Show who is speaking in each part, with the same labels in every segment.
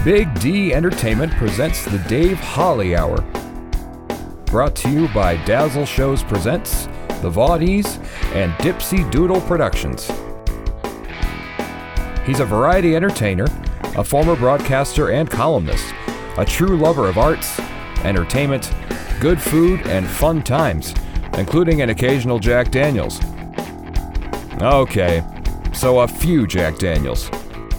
Speaker 1: Big D Entertainment presents the Dave Holly Hour. Brought to you by Dazzle Shows Presents, The Vaudees, and Dipsy Doodle Productions. He's a variety entertainer, a former broadcaster and columnist, a true lover of arts, entertainment, good food, and fun times, including an occasional Jack Daniels. Okay, so a few Jack Daniels.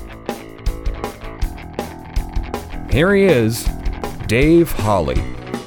Speaker 1: Here he is, Dave Holly.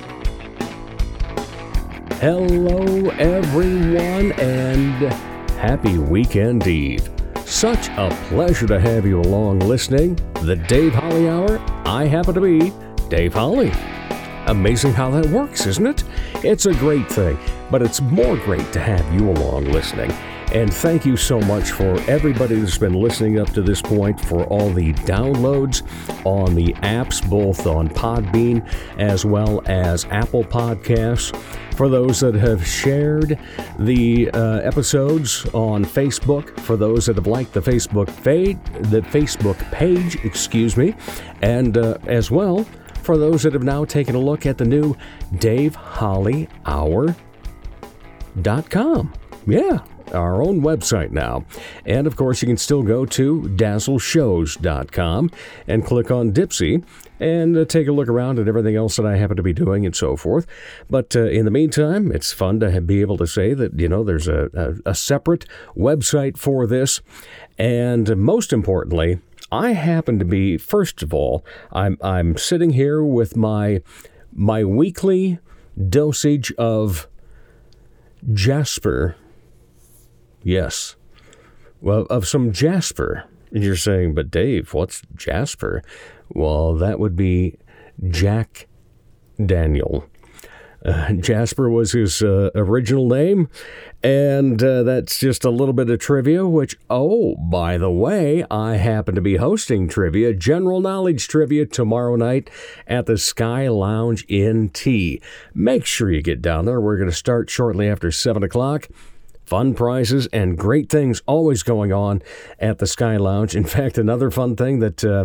Speaker 2: Hello, everyone, and happy weekend eve. Such a pleasure to have you along listening. The Dave Holly Hour. I happen to be Dave Holly. Amazing how that works, isn't it? It's a great thing, but it's more great to have you along listening. And thank you so much for everybody that's been listening up to this point, for all the downloads on the apps, both on Podbean as well as Apple Podcasts. For those that have shared the episodes on Facebook, for those that have liked the Facebook page, and as well, for those that have now taken a look at the new DaveHollyHour.com. Yeah, our own website now. And of course, you can still go to dazzleshows.com and click on Dipsy and take a look around at everything else that I happen to be doing and so forth. But in the meantime, it's fun to be able to say that, you know, there's a separate website for this. And most importantly, I happen to be, first of all, I'm sitting here with my weekly dosage of Jasper. Yes. Well, of some Jasper. And you're saying, but Dave, what's Jasper? Well, that would be Jack Daniel. Jasper was his original name, and that's just a little bit of trivia, which, oh, by the way, I happen to be hosting trivia, general knowledge trivia, tomorrow night at the Sky Lounge in T. Make sure you get down there. We're going to start shortly after 7 o'clock. Fun prizes and great things always going on at the Sky Lounge. In fact, another fun thing that, the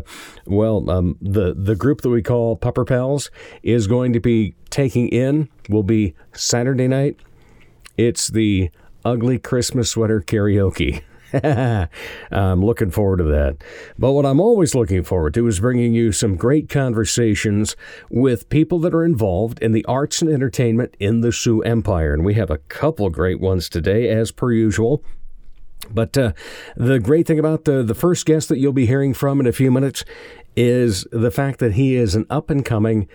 Speaker 2: group that we call Pupper Pals is going to be taking in will be Saturday night. It's the Ugly Christmas Sweater Karaoke. I'm looking forward to that. But what I'm always looking forward to is bringing you some great conversations with people that are involved in the arts and entertainment in the Sioux Empire. And we have a couple great ones today, as per usual. But the great thing about the first guest that you'll be hearing from in a few minutes is the fact that he is an up-and-coming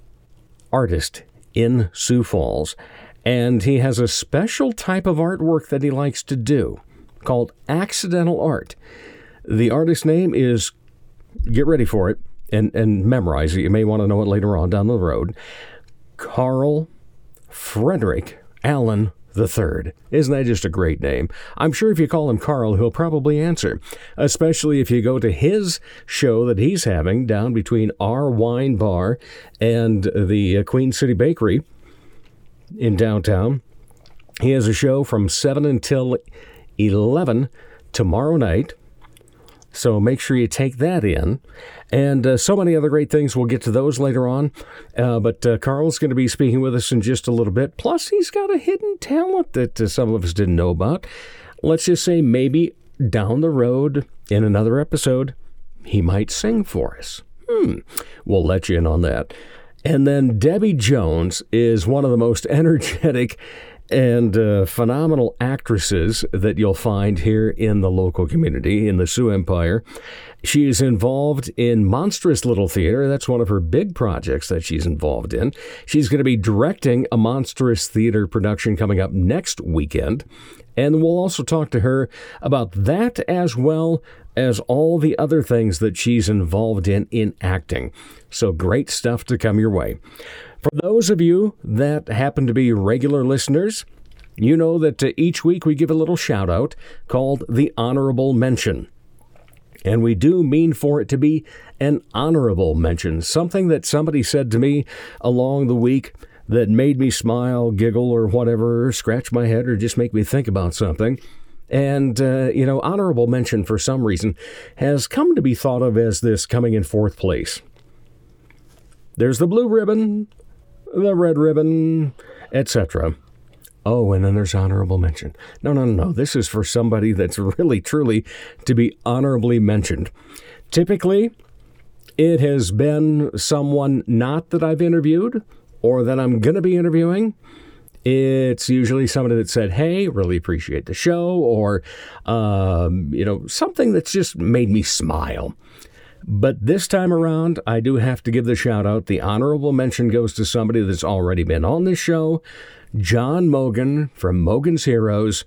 Speaker 2: artist in Sioux Falls. And he has a special type of artwork that he likes to do, called accidental art. The artist's name is, get ready for it and memorize it. You may want to know it later on down the road. Carl Frederick Allen III. Isn't that just a great name? I'm sure if you call him Carl, he'll probably answer, especially if you go to his show that he's having down between our wine bar and the Queen City Bakery in downtown. He has a show from 7 until 11 tomorrow night, so make sure you take that in. And so many other great things. We'll get to those later on. But Carl's going to be speaking with us in just a little bit. Plus, he's got a hidden talent that some of us didn't know about. Let's just say maybe down the road in another episode, he might sing for us. We'll let you in on that. And then Debbie Jones is one of the most energetic and phenomenal actresses that you'll find here in the local community, in the Sioux Empire. She is involved in Monstrous Little Theater. That's one of her big projects that she's involved in. She's going to be directing a Monstrous Theater production coming up next weekend. And we'll also talk to her about that as well as all the other things that she's involved in acting. So great stuff to come your way. For those of you that happen to be regular listeners, you know that each week we give a little shout out called the Honorable Mention. And we do mean for it to be an honorable mention, something that somebody said to me along the week that made me smile, giggle, or whatever, or scratch my head, or just make me think about something. And, honorable mention for some reason has come to be thought of as this coming in fourth place. There's the blue ribbon, the red ribbon, etc. Oh, and then there's honorable mention. No. This is for somebody that's really, truly to be honorably mentioned. Typically, it has been someone not that I've interviewed or that I'm going to be interviewing. It's usually somebody that said, hey, really appreciate the show, or, something that's just made me smile. But this time around, I do have to give the shout out. The honorable mention goes to somebody that's already been on this show, John Mogan from Mogan's Heroes.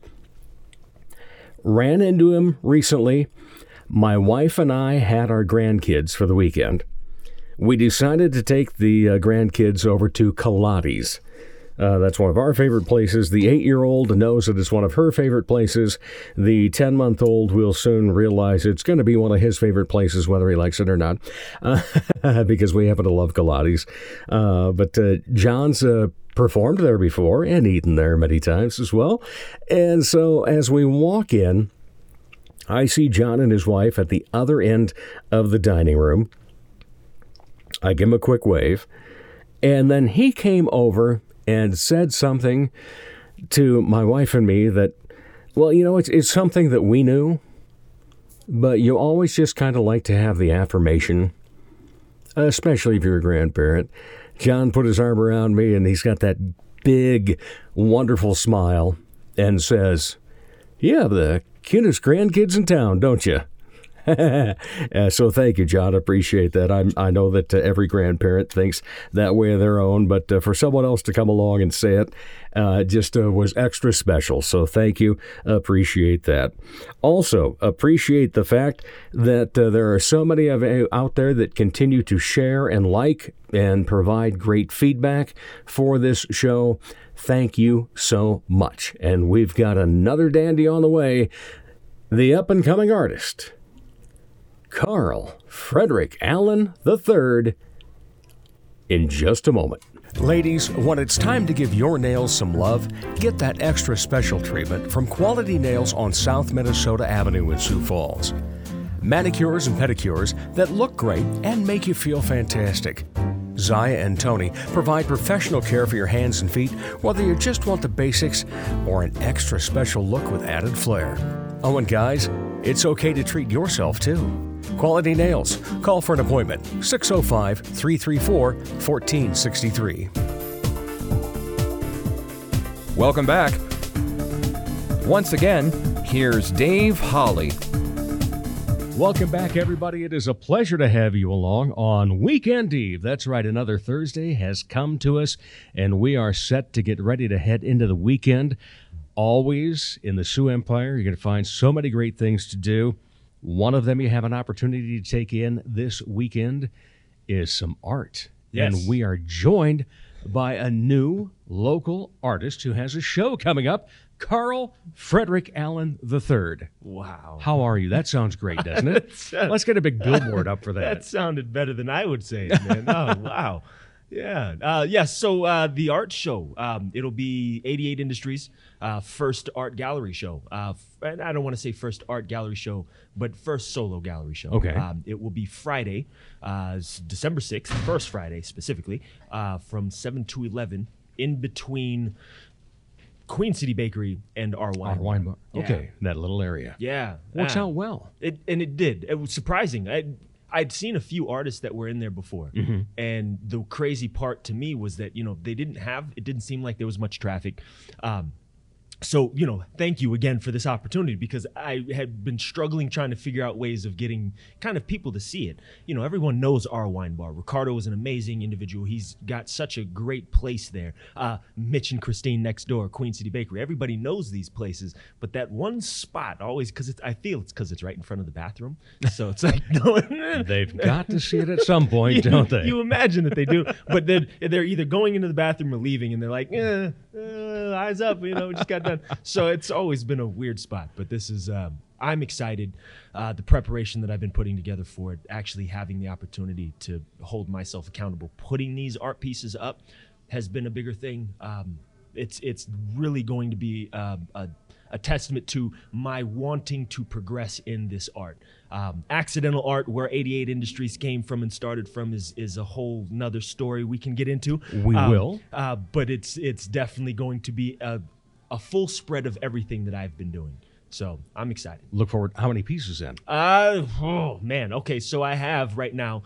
Speaker 2: Ran into him recently. My wife and I had our grandkids for the weekend. We decided to take the grandkids over to Kaladi's. That's one of our favorite places. The 8-year-old knows that it's one of her favorite places. The 10-month-old will soon realize it's going to be one of his favorite places, whether he likes it or not, because we happen to love Kaladi's. But John's performed there before and eaten there many times as well. And so as we walk in, I see John and his wife at the other end of the dining room. I give him a quick wave, and then he came over and said something to my wife and me that, well, it's something that we knew, but you always just kind of like to have the affirmation, especially if you're a grandparent. John put his arm around me, and he's got that big, wonderful smile and says, "You have the cutest grandkids in town, don't you?" So thank you, John. I appreciate that. I know that every grandparent thinks that way of their own, but for someone else to come along and say it just was extra special. So thank you. Appreciate that. Also, appreciate the fact that there are so many of you out there that continue to share and like and provide great feedback for this show. Thank you so much. And we've got another dandy on the way, the up-and-coming artist, Carl Frederick Allen III, in just a moment.
Speaker 3: Ladies, when it's time to give your nails some love, get that extra special treatment from Quality Nails on South Minnesota Avenue in Sioux Falls. Manicures and pedicures that look great and make you feel fantastic. Zaya and Tony provide professional care for your hands and feet, whether you just want the basics or an extra special look with added flair. Oh, and guys, it's okay to treat yourself too. Quality Nails. Call for an appointment. 605-334-1463.
Speaker 1: Welcome back. Once again, here's Dave Holly.
Speaker 2: Welcome back, everybody. It is a pleasure to have you along on Weekend Eve. That's right, another Thursday has come to us, and we are set to get ready to head into the weekend. Always in the Sioux Empire, you're going to find so many great things to do. One of them you have an opportunity to take in this weekend is some art.
Speaker 4: Yes.
Speaker 2: And we are joined by a new local artist who has a show coming up, Carl Frederick Allen III.
Speaker 4: Wow.
Speaker 2: How are you? That sounds great, doesn't it? Let's get a big billboard up for that.
Speaker 4: That sounded better than I would say it, man. Oh, wow. Yeah. So the art show, it'll be 88 Industries' first art gallery show. And I don't want to say first art gallery show, but first solo gallery show.
Speaker 2: Okay.
Speaker 4: It will be Friday, December 6th, first Friday specifically, from 7 to 11, in between Queen City Bakery and our wine bar.
Speaker 2: Wine bar.
Speaker 4: Yeah.
Speaker 2: Okay, that little area.
Speaker 4: Yeah.
Speaker 2: Works out well.
Speaker 4: It did. It was surprising. I'd seen a few artists that were in there before, and the crazy part to me was that it didn't seem like there was much traffic. So, thank you again for this opportunity, because I had been struggling trying to figure out ways of getting kind of people to see it. Everyone knows our wine bar. Ricardo is an amazing individual. He's got such a great place there. Mitch and Christine next door, Queen City Bakery. Everybody knows these places, but that one spot always, I feel it's because it's right in front of the bathroom. So it's like, no.
Speaker 2: They've got to see it at some point, don't they?
Speaker 4: You imagine that they do, but they're either going into the bathroom or leaving, and they're like, eyes up, we just got done. So it's always been a weird spot, but this is, I'm excited. The preparation that I've been putting together for it, actually having the opportunity to hold myself accountable, putting these art pieces up has been a bigger thing. It's really going to be a a testament to my wanting to progress in this art. Accidental art, where 88 Industries came from and started from, is a whole nother story we can get into.
Speaker 3: We will.
Speaker 4: But it's definitely going to be a full spread of everything that I've been doing. So I'm excited.
Speaker 3: Look forward. How many pieces in?
Speaker 4: Oh man. Okay, so I have right now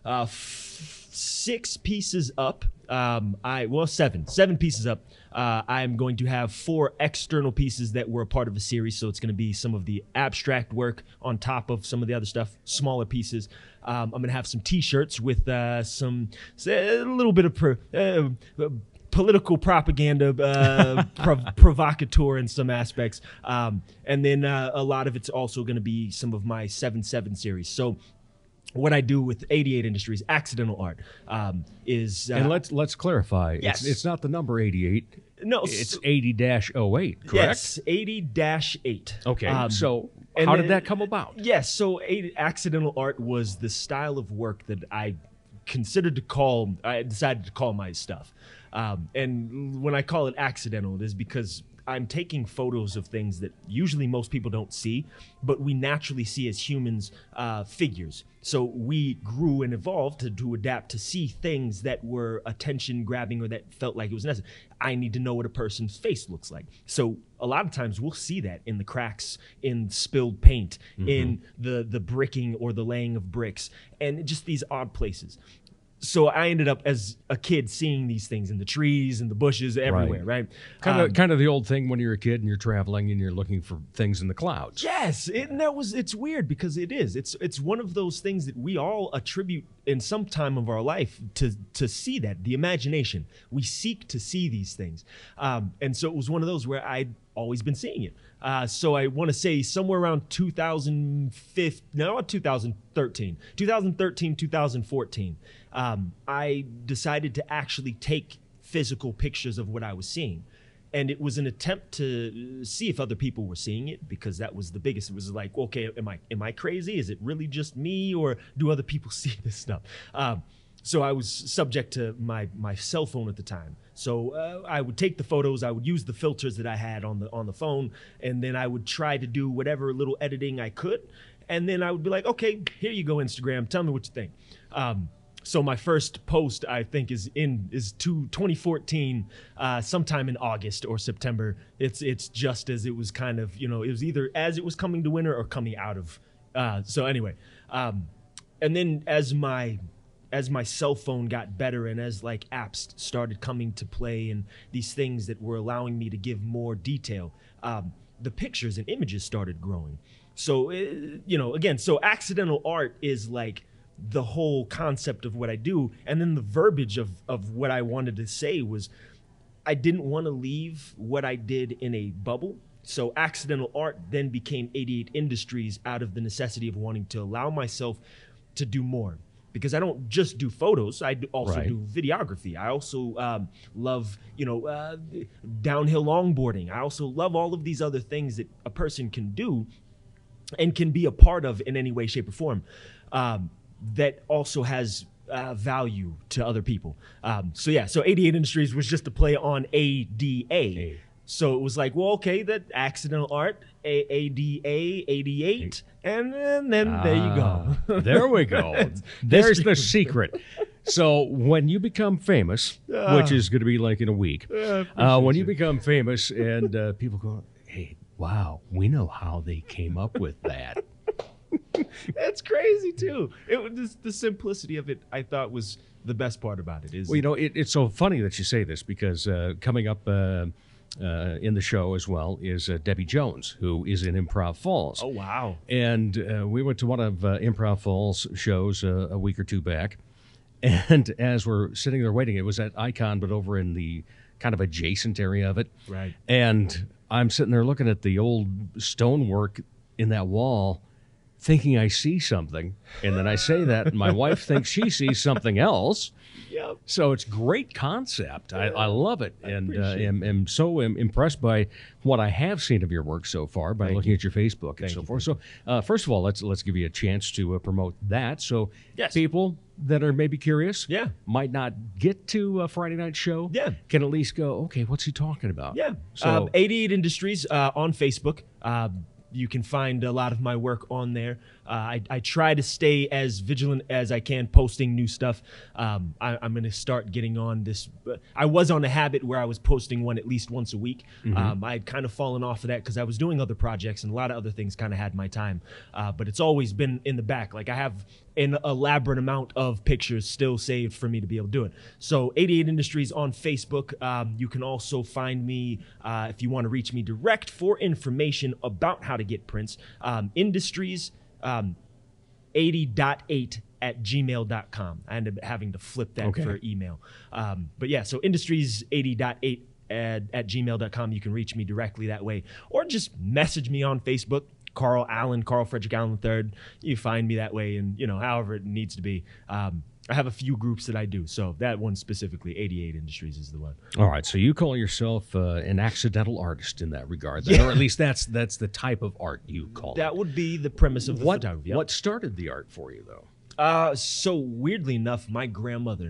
Speaker 4: 6 pieces up. Seven pieces up. I'm going to have 4 external pieces that were a part of a series. So it's going to be some of the abstract work on top of some of the other stuff, smaller pieces. I'm going to have some T-shirts with a little bit of political propaganda, provocateur in some aspects. And then a lot of it's also going to be some of my 7/7 series. So what I do with 88 Industries, accidental art, is...
Speaker 3: and let's clarify.
Speaker 4: Yes.
Speaker 3: It's not the number 88.
Speaker 4: No.
Speaker 3: It's 80-08, correct?
Speaker 4: Yes, 80-8.
Speaker 3: Okay, so how did that come about?
Speaker 4: Yes, so accidental art was the style of work that I decided to call my stuff. And when I call it accidental, it is because I'm taking photos of things that usually most people don't see, but we naturally see as humans, figures. So we grew and evolved to adapt to see things that were attention grabbing or that felt like it was necessary. I need to know what a person's face looks like. So a lot of times we'll see that in the cracks, in spilled paint, in the bricking or the laying of bricks, and just these odd places. So I ended up as a kid seeing these things in the trees and the bushes everywhere, right?
Speaker 3: Kind of the old thing when you're a kid and you're traveling and you're looking for things in the clouds.
Speaker 4: Yes, it's weird because it is. It's one of those things that we all attribute in some time of our life to see that, the imagination. We seek to see these things. And so it was one of those where I'd always been seeing it. So I want to say somewhere around 2013, 2014, I decided to actually take physical pictures of what I was seeing. And it was an attempt to see if other people were seeing it, because that was the biggest. It was like, okay, am I crazy? Is it really just me, or do other people see this stuff? So I was subject to my cell phone at the time. So I would take the photos, I would use the filters that I had on the phone, and then I would try to do whatever little editing I could. And then I would be like, okay, here you go, Instagram. Tell me what you think. So my first post, I think, is 2014, sometime in August or September. It's just as it was kind of, it was either as it was coming to winter or coming out of. So anyway, and then as my cell phone got better and as like apps started coming to play and these things that were allowing me to give more detail, the pictures and images started growing. So, again, so accidental art is like the whole concept of what I do. And then the verbiage of what I wanted to say was I didn't want to leave what I did in a bubble. So accidental art then became 88 Industries out of the necessity of wanting to allow myself to do more. Because I don't just do photos, I also do videography. I also love, downhill longboarding. I also love all of these other things that a person can do and can be a part of in any way, shape, or form. That also has value to other people. So 88 Industries was just a play on ADA. So it was like, well, okay, that accidental art, ADA, 88, and then there you go.
Speaker 3: There we go. There's the secret. So when you become famous, which is going to be like in a week, when you become famous and people go, hey, wow, we know how they came up with that.
Speaker 4: That's crazy too. The simplicity of it, I thought, was the best part about it.
Speaker 3: Well, it's so funny that you say this, because coming up in the show as well is Debbie Jones, who is in Improv Falls.
Speaker 4: Oh, wow.
Speaker 3: And we went to one of Improv Falls shows a week or two back. And as we're sitting there waiting, it was at Icon, but over in the kind of adjacent area of it.
Speaker 4: Right.
Speaker 3: And I'm sitting there looking at the old stonework in that wall, thinking I see something. And then I say that, and my wife thinks she sees something else.
Speaker 4: Yep.
Speaker 3: So it's great concept. I love it, and am so impressed by what I have seen of your work so far by looking at your Facebook and so forth. So first of all, let's give you a chance to promote that. So
Speaker 4: yes.
Speaker 3: People, that are maybe curious,
Speaker 4: Yeah.
Speaker 3: might not get to a Friday night show,
Speaker 4: Yeah.
Speaker 3: can at least go, okay, what's he talking about?
Speaker 4: Yeah.
Speaker 3: So
Speaker 4: 88 Industries on Facebook. You can find a lot of my work on there. I try to stay as vigilant as I can, posting new stuff. I'm going to start getting on this. I was on a habit where I was posting one at least once a week. I'd kind of fallen off of that because I was doing other projects and a lot of other things kind of had my time. But it's always been in the back. Like I have an elaborate amount of pictures still saved for me to be able to do it. So 88 Industries on Facebook. You can also find me if you want to reach me direct for information about how to get prints. Industries 80.8 at gmail.com. I ended up having to flip that for email. But yeah, so industries 80.8 at gmail.com. You can reach me directly that way, or just message me on Facebook. Carl Frederick Allen III. You find me that way, and however it needs to be. I have a few groups that I do, so that one specifically, 88 Industries, is the one.
Speaker 3: all right, so you call yourself an accidental artist in that regard, then, or at least that's the type of art you call it.
Speaker 4: That would be the premise of the photography.
Speaker 3: What started the art for you, though?
Speaker 4: So weirdly enough, my grandmother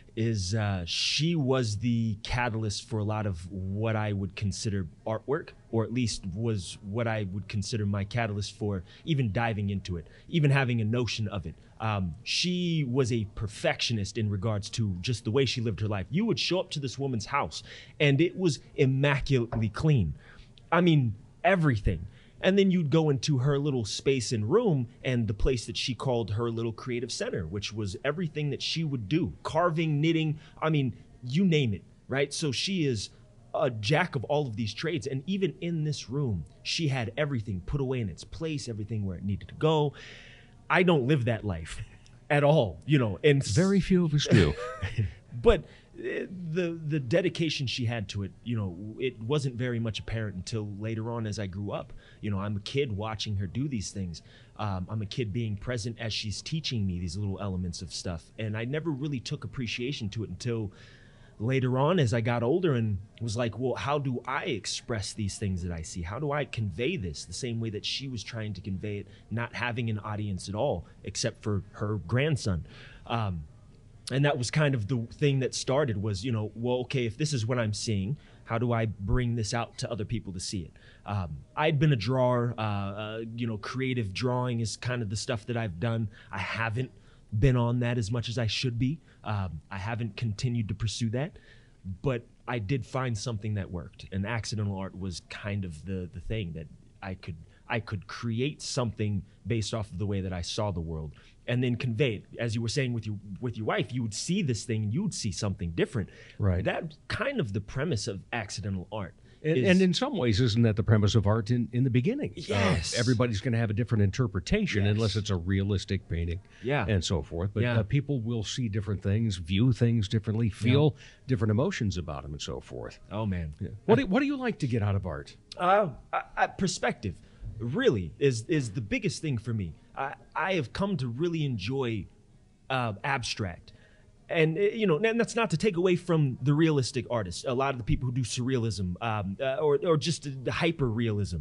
Speaker 4: she was the catalyst for a lot of what I would consider artwork, or at least was what I would consider my catalyst for even diving into it, even having a notion of it. She was a perfectionist in regards to just the way she lived her life. You would show up to this woman's house and it was immaculately clean. I mean, everything. And then you'd go into her little space and room and the place that she called her little creative center, which was everything that she would do. Carving, knitting, I mean, you name it, right? So she is a jack of all of these trades. And even in this room, she had everything put away in its place, everything where it needed to go. I don't live that life at all, and
Speaker 3: Very few of us do.
Speaker 4: but the dedication she had to it, it wasn't very much apparent until later on as I grew up. I'm a kid watching her do these things. I'm a kid being present as she's teaching me these little elements of stuff. And I never really took appreciation to it until later on as I got older and was like, well, how do I express these things that I see? How do I convey this the same way that she was trying to convey it, not having an audience at all, except for her grandson? And that was kind of the thing that started was, well, okay, if this is what I'm seeing, how do I bring this out to other people to see it? I'd been a drawer, creative drawing is kind of the stuff that I've done. I haven't been on that as much as I should be. I haven't continued to pursue that, but I did find something that worked. And accidental art was kind of the thing that I could create something based off of the way that I saw the world and then convey it. As you were saying with your wife, you would see this thing, you would see something different.
Speaker 3: Right.
Speaker 4: That's kind of the premise of accidental art.
Speaker 3: And in some ways, isn't that the premise of art in the beginning?
Speaker 4: Yes.
Speaker 3: Everybody's going to have a different interpretation unless it's a realistic painting and so forth. But people will see different things, view things differently, feel different emotions about them and so forth.
Speaker 4: Oh, man.
Speaker 3: Yeah. What do you like to get out of art?
Speaker 4: Perspective really is the biggest thing for me. I have come to really enjoy abstract. And, and that's not to take away from the realistic artists. A lot of the people who do surrealism or just the hyper-realism.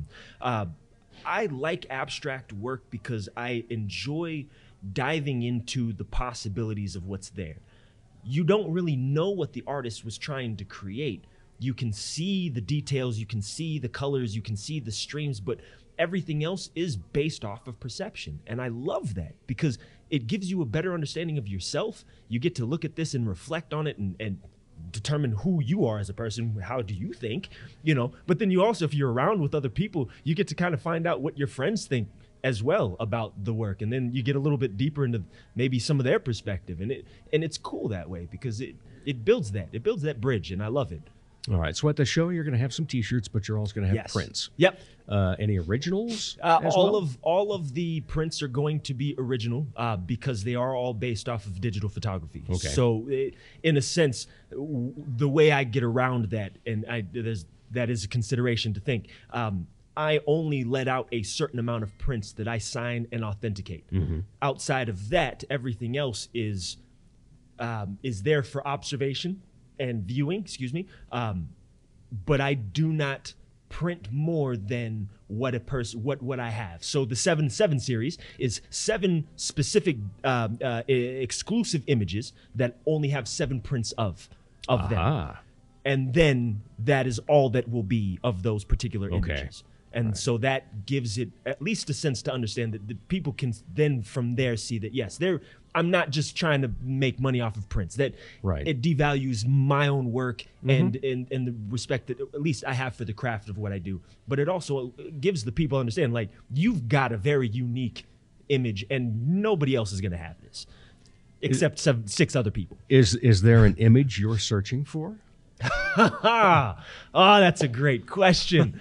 Speaker 4: I like abstract work because I enjoy diving into the possibilities of what's there. You don't really know what the artist was trying to create. You can see the details, you can see the colors, you can see the streams, but everything else is based off of perception. And I love that because it gives you a better understanding of yourself. You get to look at this and reflect on it and determine who you are as a person. How do you think? But then you also, if you're around with other people, you get to kind of find out what your friends think as well about the work. And then you get a little bit deeper into maybe some of their perspective. And it's cool that way because it builds that bridge, and I love it.
Speaker 3: All right. So at the show, you're going to have some T-shirts, but you're also going to have prints.
Speaker 4: Yep.
Speaker 3: Any originals?
Speaker 4: All of the prints are going to be original because they are all based off of digital photography.
Speaker 3: Okay.
Speaker 4: So in a sense, the way I get around that, and that is a consideration to think. I only let out a certain amount of prints that I sign and authenticate. Mm-hmm. Outside of that, everything else is there for observation and viewing, but I do not print more than what I have. So the 7-7 series is 7 specific exclusive images that only have 7 prints of them. And then that is all that will be of those particular images. And so that gives it at least a sense to understand that the people can then from there see that, yes, I'm not just trying to make money off of prints, that it devalues my own work and the respect that at least I have for the craft of what I do. But it also gives the people understand, like, you've got a very unique image and nobody else is going to have this except 6 other people.
Speaker 3: Is there an image you're searching for?
Speaker 4: Oh, that's a great question.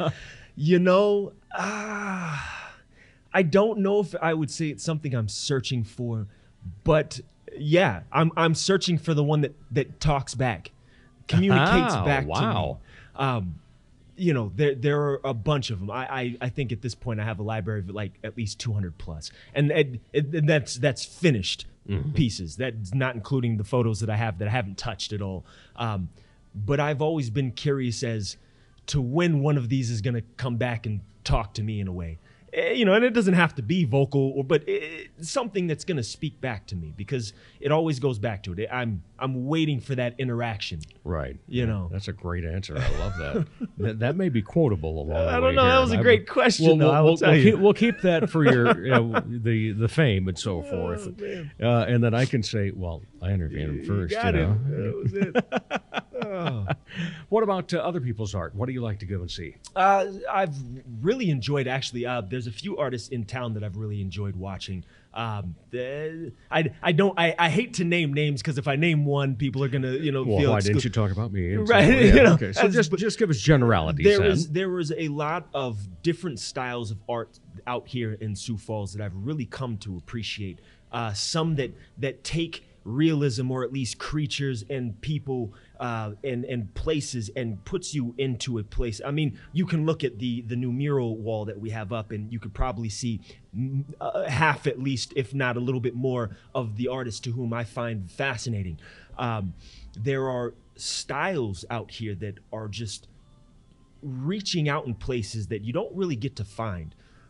Speaker 4: I don't know if I would say it's something I'm searching for, but yeah, I'm searching for the one that talks back, communicates back to me. There are a bunch of them. I think at this point I have a library of like at least 200 plus, and that's finished pieces. That's not including the photos that I haven't touched at all. But I've always been curious as to when one of these is going to come back and talk to me in a way. And it doesn't have to be vocal, but something that's going to speak back to me, because it always goes back to it. I'm waiting for that interaction.
Speaker 3: Right.
Speaker 2: That's a great answer. I love that. that may be quotable along the way.
Speaker 4: I don't know.
Speaker 2: Here.
Speaker 4: That was a great question, though. I will tell you.
Speaker 2: We'll keep that for your the fame and so forth. And then I can say, well, I interviewed him first.
Speaker 4: Got it. That was it.
Speaker 2: What about other people's art? What do you like to go and see?
Speaker 4: I've really enjoyed, actually. There's a few artists in town that I've really enjoyed watching. I hate to name names, because if I name one, people are gonna feel.
Speaker 2: Why didn't you talk about me?
Speaker 4: Right.
Speaker 2: Okay. So just give us generalities.
Speaker 4: There was a lot of different styles of art out here in Sioux Falls that I've really come to appreciate. Some that take realism, or at least creatures and people and places, and puts you into a place. I mean, you can look at the new mural wall that we have up, and you could probably see half, at least, if not a little bit more, of the artists to whom I find fascinating. There are styles out here that are just reaching out in places that you don't really get to find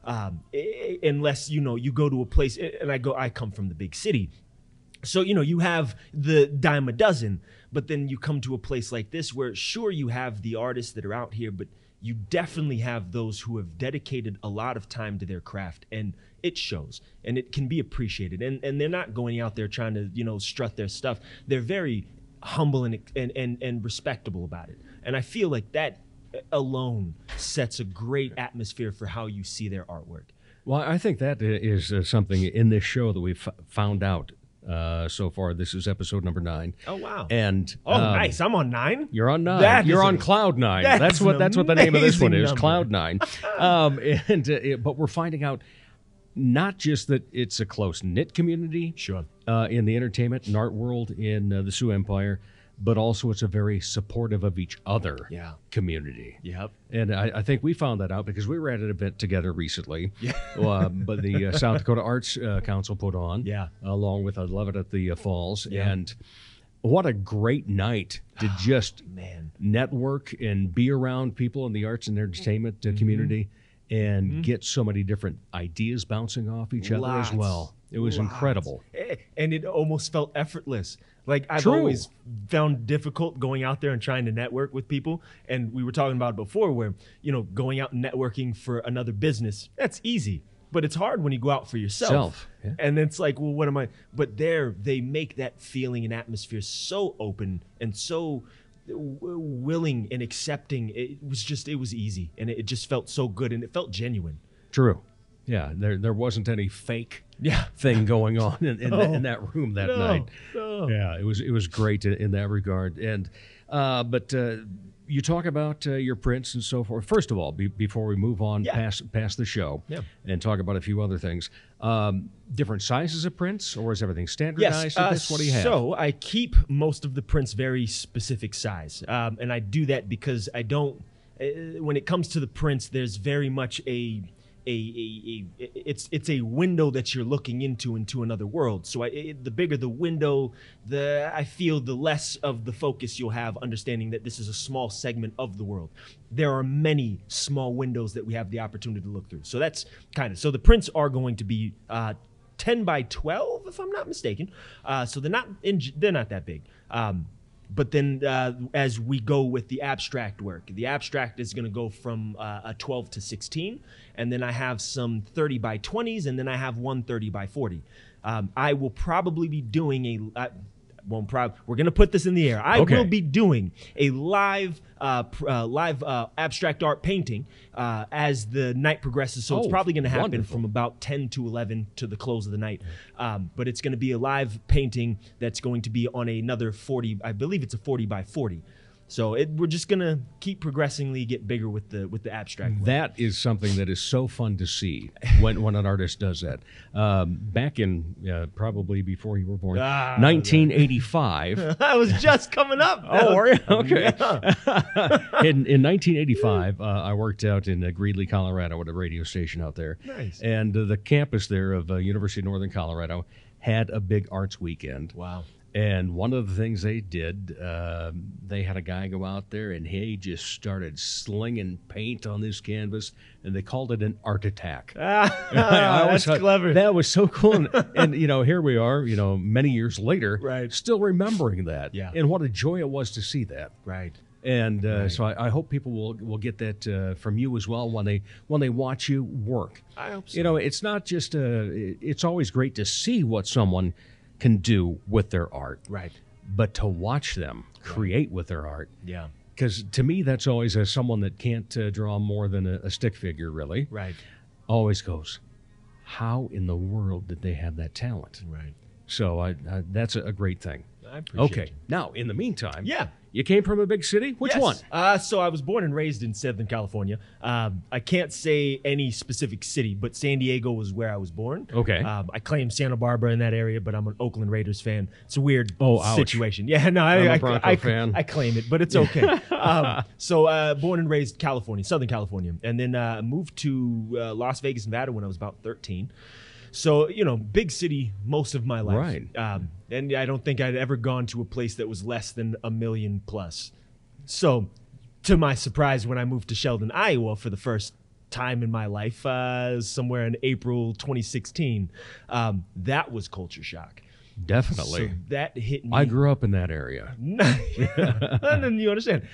Speaker 4: unless you go to a place. And I come from the big city. So, you have the dime a dozen, but then you come to a place like this where, sure, you have the artists that are out here, but you definitely have those who have dedicated a lot of time to their craft, and it shows, and it can be appreciated. And they're not going out there trying to, strut their stuff. They're very humble and respectable about it. And I feel like that alone sets a great atmosphere for how you see their artwork.
Speaker 2: Well, I think that is something in this show that we've found out. So far, this is episode number 9.
Speaker 4: Oh wow!
Speaker 2: And
Speaker 4: nice. I'm on 9.
Speaker 2: You're on 9. You're on Cloud 9. That's what the name of this one is, Cloud 9. But we're finding out not just that it's a close knit community,
Speaker 4: sure,
Speaker 2: in the entertainment and art world in the Sioux Empire, but also it's a very supportive of each other community.
Speaker 4: Yep.
Speaker 2: And I think we found that out because we were at an event together recently. Yeah. But the South Dakota Arts Council put on, along with Love It at the Falls. Yeah. And what a great night to just network and be around people in the arts and entertainment community and get so many different ideas bouncing off each other as well. It was incredible.
Speaker 4: And it almost felt effortless. Like, I've always found difficult going out there and trying to network with people. And we were talking about it before where, going out and networking for another business, that's easy. But it's hard when you go out for yourself. Yeah. And it's like, well, what am I? But they make that feeling and atmosphere so open and so willing and accepting. It was easy. And it just felt so good, and it felt genuine.
Speaker 2: True. Yeah, there wasn't any fake thing going on in that room that night. No. Yeah, it was great in that regard. And but you talk about your prints and so forth. First of all, before we move on past the show and talk about a few other things, different sizes of prints, or is everything standardized?
Speaker 4: Yes.
Speaker 2: What do you have?
Speaker 4: So I keep most of the prints very specific size, and I do that because I don't. When it comes to the prints, there's very much a it's a window that you're looking into another world. So the bigger the window, I feel the less of the focus you'll have, understanding that this is a small segment of the world. There are many small windows that we have the opportunity to look through. So that's so the prints are going to be 10 by 12, if I'm not mistaken. So they're not that big. But then as we go with the abstract work, the abstract is going to go from a 12 to 16. And then I have some 30 by 20s, and then I have one 30 by 40. I will probably be doing we're going to put this in the air. I will be doing a live abstract art painting as the night progresses. So it's probably going to happen from about 10 to 11 to the close of the night. But it's going to be a live painting that's going to be on another 40. I believe it's a 40 by 40. So we're just gonna keep progressively get bigger with the abstract work.
Speaker 3: That is something that is so fun to see when an artist does that. Back in probably before you were born, 1985.
Speaker 4: I was just coming up.
Speaker 3: Were you? Okay. In 1985, I worked out in Greeley, Colorado, at a radio station out there.
Speaker 4: Nice.
Speaker 3: And the campus there of University of Northern Colorado had a big arts weekend.
Speaker 4: Wow.
Speaker 3: And one of the things they did, they had a guy go out there and he just started slinging paint on this canvas, and they called it an art attack.
Speaker 4: That's clever.
Speaker 3: That was so cool. And here we are, many years later,
Speaker 4: right,
Speaker 3: still remembering that.
Speaker 4: Yeah.
Speaker 3: And what a joy it was to see that.
Speaker 4: Right.
Speaker 3: And so I hope people will get that from you as well when they watch you work.
Speaker 4: I hope so.
Speaker 3: It's not just it's always great to see what someone can do with their art,
Speaker 4: right?
Speaker 3: But to watch them create with their art,
Speaker 4: yeah.
Speaker 3: Because to me, that's always someone that can't draw more than a stick figure, really.
Speaker 4: Right.
Speaker 3: Always goes, how in the world did they have that talent?
Speaker 4: Right.
Speaker 3: So that's a great thing.
Speaker 4: I appreciate you.
Speaker 3: Now, in the meantime,
Speaker 4: yeah.
Speaker 3: You came from a big city? Which one?
Speaker 4: So I was born and raised in Southern California. I can't say any specific city, but San Diego was where I was born.
Speaker 3: Okay.
Speaker 4: I claim Santa Barbara in that area, but I'm an Oakland Raiders fan. It's a weird
Speaker 3: ouch.
Speaker 4: situation. Yeah, no,
Speaker 3: I'm a Bronco fan.
Speaker 4: I claim it, but it's okay. So born and raised California, Southern California, and then moved to Las Vegas, Nevada when I was about 13. So, big city most of my life.
Speaker 3: Right.
Speaker 4: And I don't think I'd ever gone to a place that was less than 1 million plus. So, to my surprise, when I moved to Sheldon, Iowa for the first time in my life, somewhere in April 2016, that was culture shock.
Speaker 3: Definitely.
Speaker 4: So that hit me.
Speaker 3: I grew up in that area.
Speaker 4: And you understand.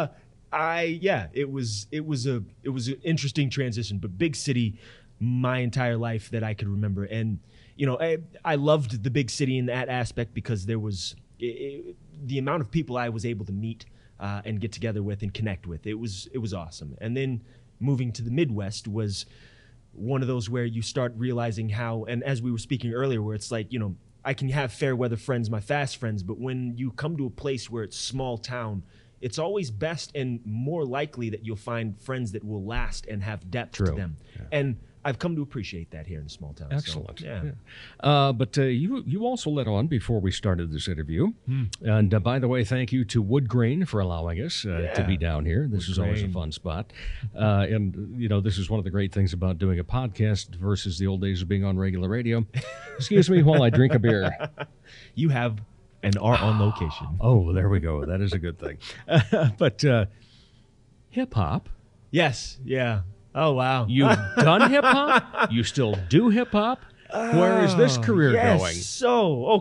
Speaker 4: It was an interesting transition, but big city my entire life that I could remember. And, I loved the big city in that aspect because there was the amount of people I was able to meet and get together with and connect with. It was awesome. And then moving to the Midwest was one of those where you start realizing how, and as we were speaking earlier, where it's like, I can have fair weather friends, my fast friends, but when you come to a place where it's small town, it's always best and more likely that you'll find friends that will last and have depth to them. Yeah. And I've come to appreciate that here in a small town.
Speaker 3: Excellent.
Speaker 4: So, yeah.
Speaker 3: But you also let on before we started this interview. And by the way, thank you to Wood Grain for allowing us to be down here. This is always a fun spot. And, this is one of the great things about doing a podcast versus the old days of being on regular radio. Excuse me while I drink a beer.
Speaker 4: You have and are on location.
Speaker 3: Oh, there we go. That is a good thing. But hip-hop.
Speaker 4: Yes. Yeah. Oh, wow.
Speaker 3: You've done hip-hop? You still do hip-hop? Where is this career going?
Speaker 4: So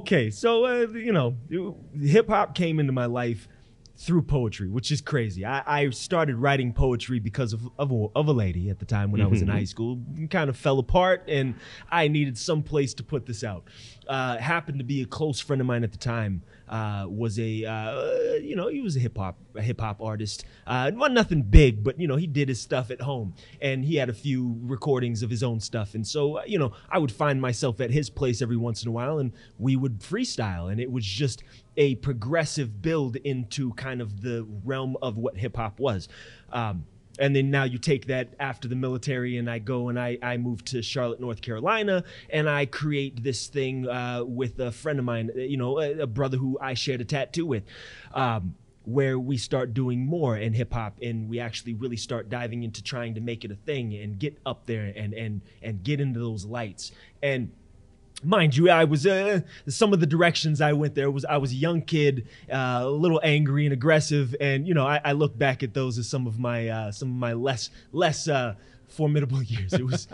Speaker 4: hip-hop came into my life through poetry, which is crazy. I started writing poetry because of a lady at the time when I was in high school. It kind of fell apart, and I needed some place to put this out. Happened to be a close friend of mine at the time. Was he was a hip hop artist. Not nothing big, but he did his stuff at home, and he had a few recordings of his own stuff. And so I would find myself at his place every once in a while, and we would freestyle, and it was just a progressive build into kind of the realm of what hip hop was. And then now you take that after the military, and I go and I move to Charlotte, North Carolina, and I create this thing with a friend of mine, a brother who I shared a tattoo with. where we start doing more in hip hop and we actually really start diving into trying to make it a thing and get up there and get into those lights. And mind you, I was some of the directions I went there was I was a young kid, a little angry and aggressive, and I look back at those as some of my less formidable years.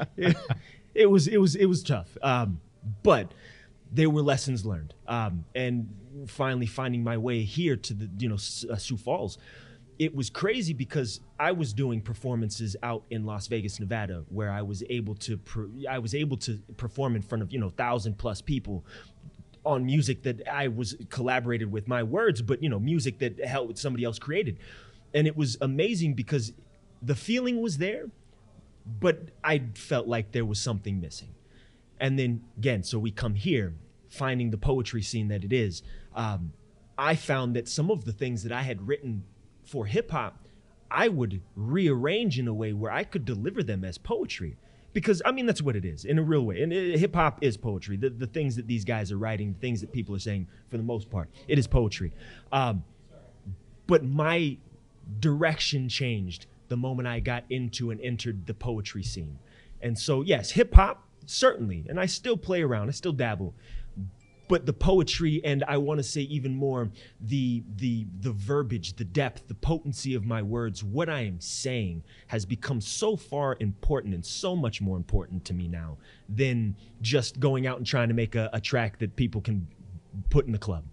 Speaker 4: It was tough, but they were lessons learned, and finally finding my way here to the Sioux Falls. It was crazy because I was doing performances out in Las Vegas, Nevada, where I was able to perform in front of 1,000+ people on music that I was collaborated with my words, but music that somebody else created, and it was amazing because the feeling was there, but I felt like there was something missing. And then again, so we come here, finding the poetry scene that it is. I found that some of the things that I had written for hip hop, I would rearrange in a way where I could deliver them as poetry. Because, that's what it is in a real way. And hip hop is poetry. The things that these guys are writing, the things that people are saying, for the most part, it is poetry. But my direction changed the moment I got into and entered the poetry scene. And so, yes, hip hop, certainly. And I still play around, I still dabble. But the poetry, and I want to say even more, the verbiage, the depth, the potency of my words, what I am saying has become so far important and so much more important to me now than just going out and trying to make a track that people can put in the club.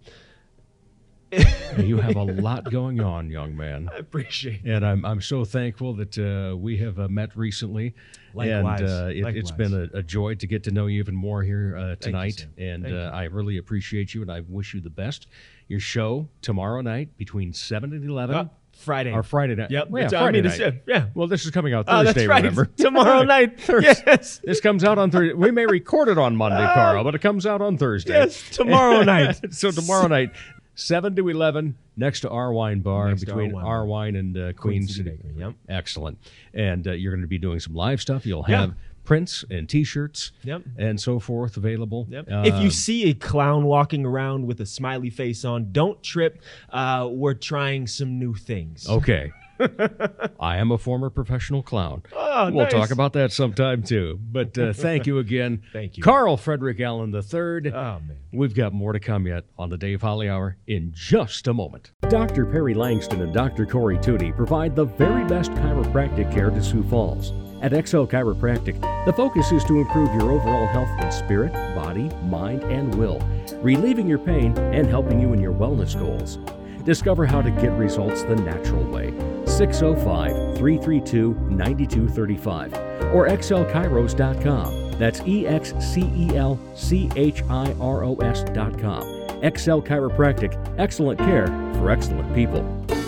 Speaker 3: You have a lot going on, young man.
Speaker 4: I appreciate it.
Speaker 3: And I'm so thankful that we have met recently.
Speaker 4: Likewise.
Speaker 3: And it's been a joy to get to know you even more here tonight.
Speaker 4: Thank you.
Speaker 3: I really appreciate you, and I wish you the best. Your show tomorrow night between 7 and 11.
Speaker 4: Friday.
Speaker 3: Or Friday night.
Speaker 4: Yep.
Speaker 3: Well, yeah, Friday night.
Speaker 4: Yeah.
Speaker 3: Well, this is coming out Thursday,
Speaker 4: that's right.
Speaker 3: remember?
Speaker 4: Tomorrow night.
Speaker 3: Thursday.
Speaker 4: Yes.
Speaker 3: This comes out on Thursday. We may record it on Monday, Carl, but it comes out on Thursday.
Speaker 4: Yes, tomorrow night.
Speaker 3: So tomorrow night, 7 to 11, next to Our Wine Bar,
Speaker 4: Next to
Speaker 3: between
Speaker 4: Our
Speaker 3: Our Wine and Queen City.
Speaker 4: Bakery. Yep.
Speaker 3: Excellent. And you're going to be doing some live stuff. You'll have prints and T-shirts and so forth available.
Speaker 4: Yep. If you see a clown walking around with a smiley face on, don't trip. We're trying some new things.
Speaker 3: Okay. I am a former professional clown.
Speaker 4: Oh,
Speaker 3: we'll
Speaker 4: nice.
Speaker 3: talk about that sometime, too. But thank you again.
Speaker 4: Thank you.
Speaker 3: Carl Frederick Allen III.
Speaker 4: Oh, man.
Speaker 3: We've got more to come yet on the Dave Holly Hour in just a moment. Dr. Perry Langston and Dr. Corey Tootie provide the very best chiropractic care to Sioux Falls. At XL Chiropractic, the focus is to improve your overall health in spirit, body, mind, and will, relieving your pain and helping you in your wellness goals. Discover how to get results the natural way. 605-332-9235 or xlchiros.com. That's EXCELCHIROS.com. XL Chiropractic, excellent care for excellent people.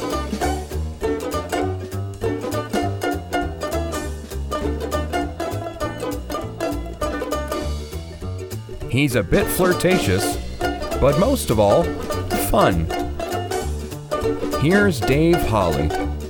Speaker 1: He's a bit flirtatious, but most of all, fun. Here's Dave Holly.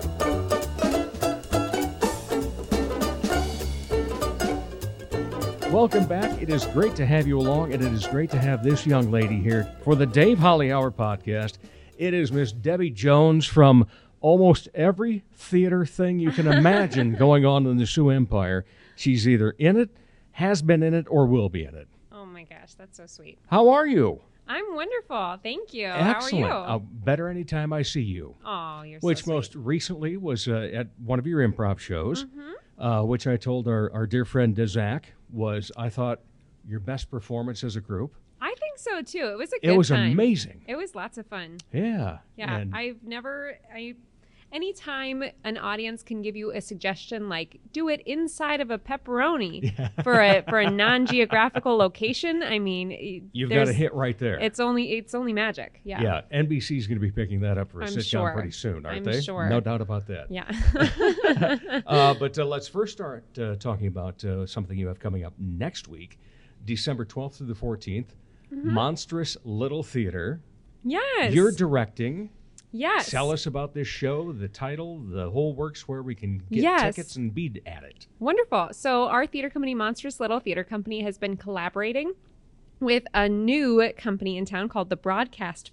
Speaker 3: Welcome back. It is great to have you along, and it is great to have this young lady here for the Dave Holly Hour podcast. It is Miss Debbie Jones from almost every theater thing you can imagine going on in the Sioux Empire. She's either in it, has been in it, or will be in it.
Speaker 5: Oh my gosh, that's so sweet.
Speaker 3: How are you?
Speaker 5: I'm wonderful. Thank you.
Speaker 3: Excellent.
Speaker 5: How are you?
Speaker 3: Better anytime I see you.
Speaker 5: Oh, you're
Speaker 3: Which
Speaker 5: so sweet.
Speaker 3: most recently was at one of your improv shows, which I told our dear friend Zach was, I thought, your best performance as a group.
Speaker 5: I think so too. It was a good time.
Speaker 3: It was amazing.
Speaker 5: It was lots of fun.
Speaker 3: Yeah.
Speaker 5: Yeah.
Speaker 3: And
Speaker 5: Anytime an audience can give you a suggestion like do it inside of a pepperoni for a non-geographical location, I mean,
Speaker 3: you've got a hit right there.
Speaker 5: It's only magic. Yeah.
Speaker 3: Yeah, NBC's going to be picking that up for a
Speaker 5: I'm
Speaker 3: sitcom
Speaker 5: sure.
Speaker 3: pretty soon, aren't
Speaker 5: I'm
Speaker 3: they?
Speaker 5: sure.
Speaker 3: No doubt about that.
Speaker 5: Yeah.
Speaker 3: But let's first start talking about something you have coming up next week, December 12th through the 14th, Monstrous Little Theater.
Speaker 5: Yes.
Speaker 3: You're directing.
Speaker 5: Yes.
Speaker 3: Tell us about this show, the title, the whole works, where we can get tickets and be at it.
Speaker 5: Wonderful. So our theater company, Monstrous Little Theater Company, has been collaborating with a new company in town called the Broadcast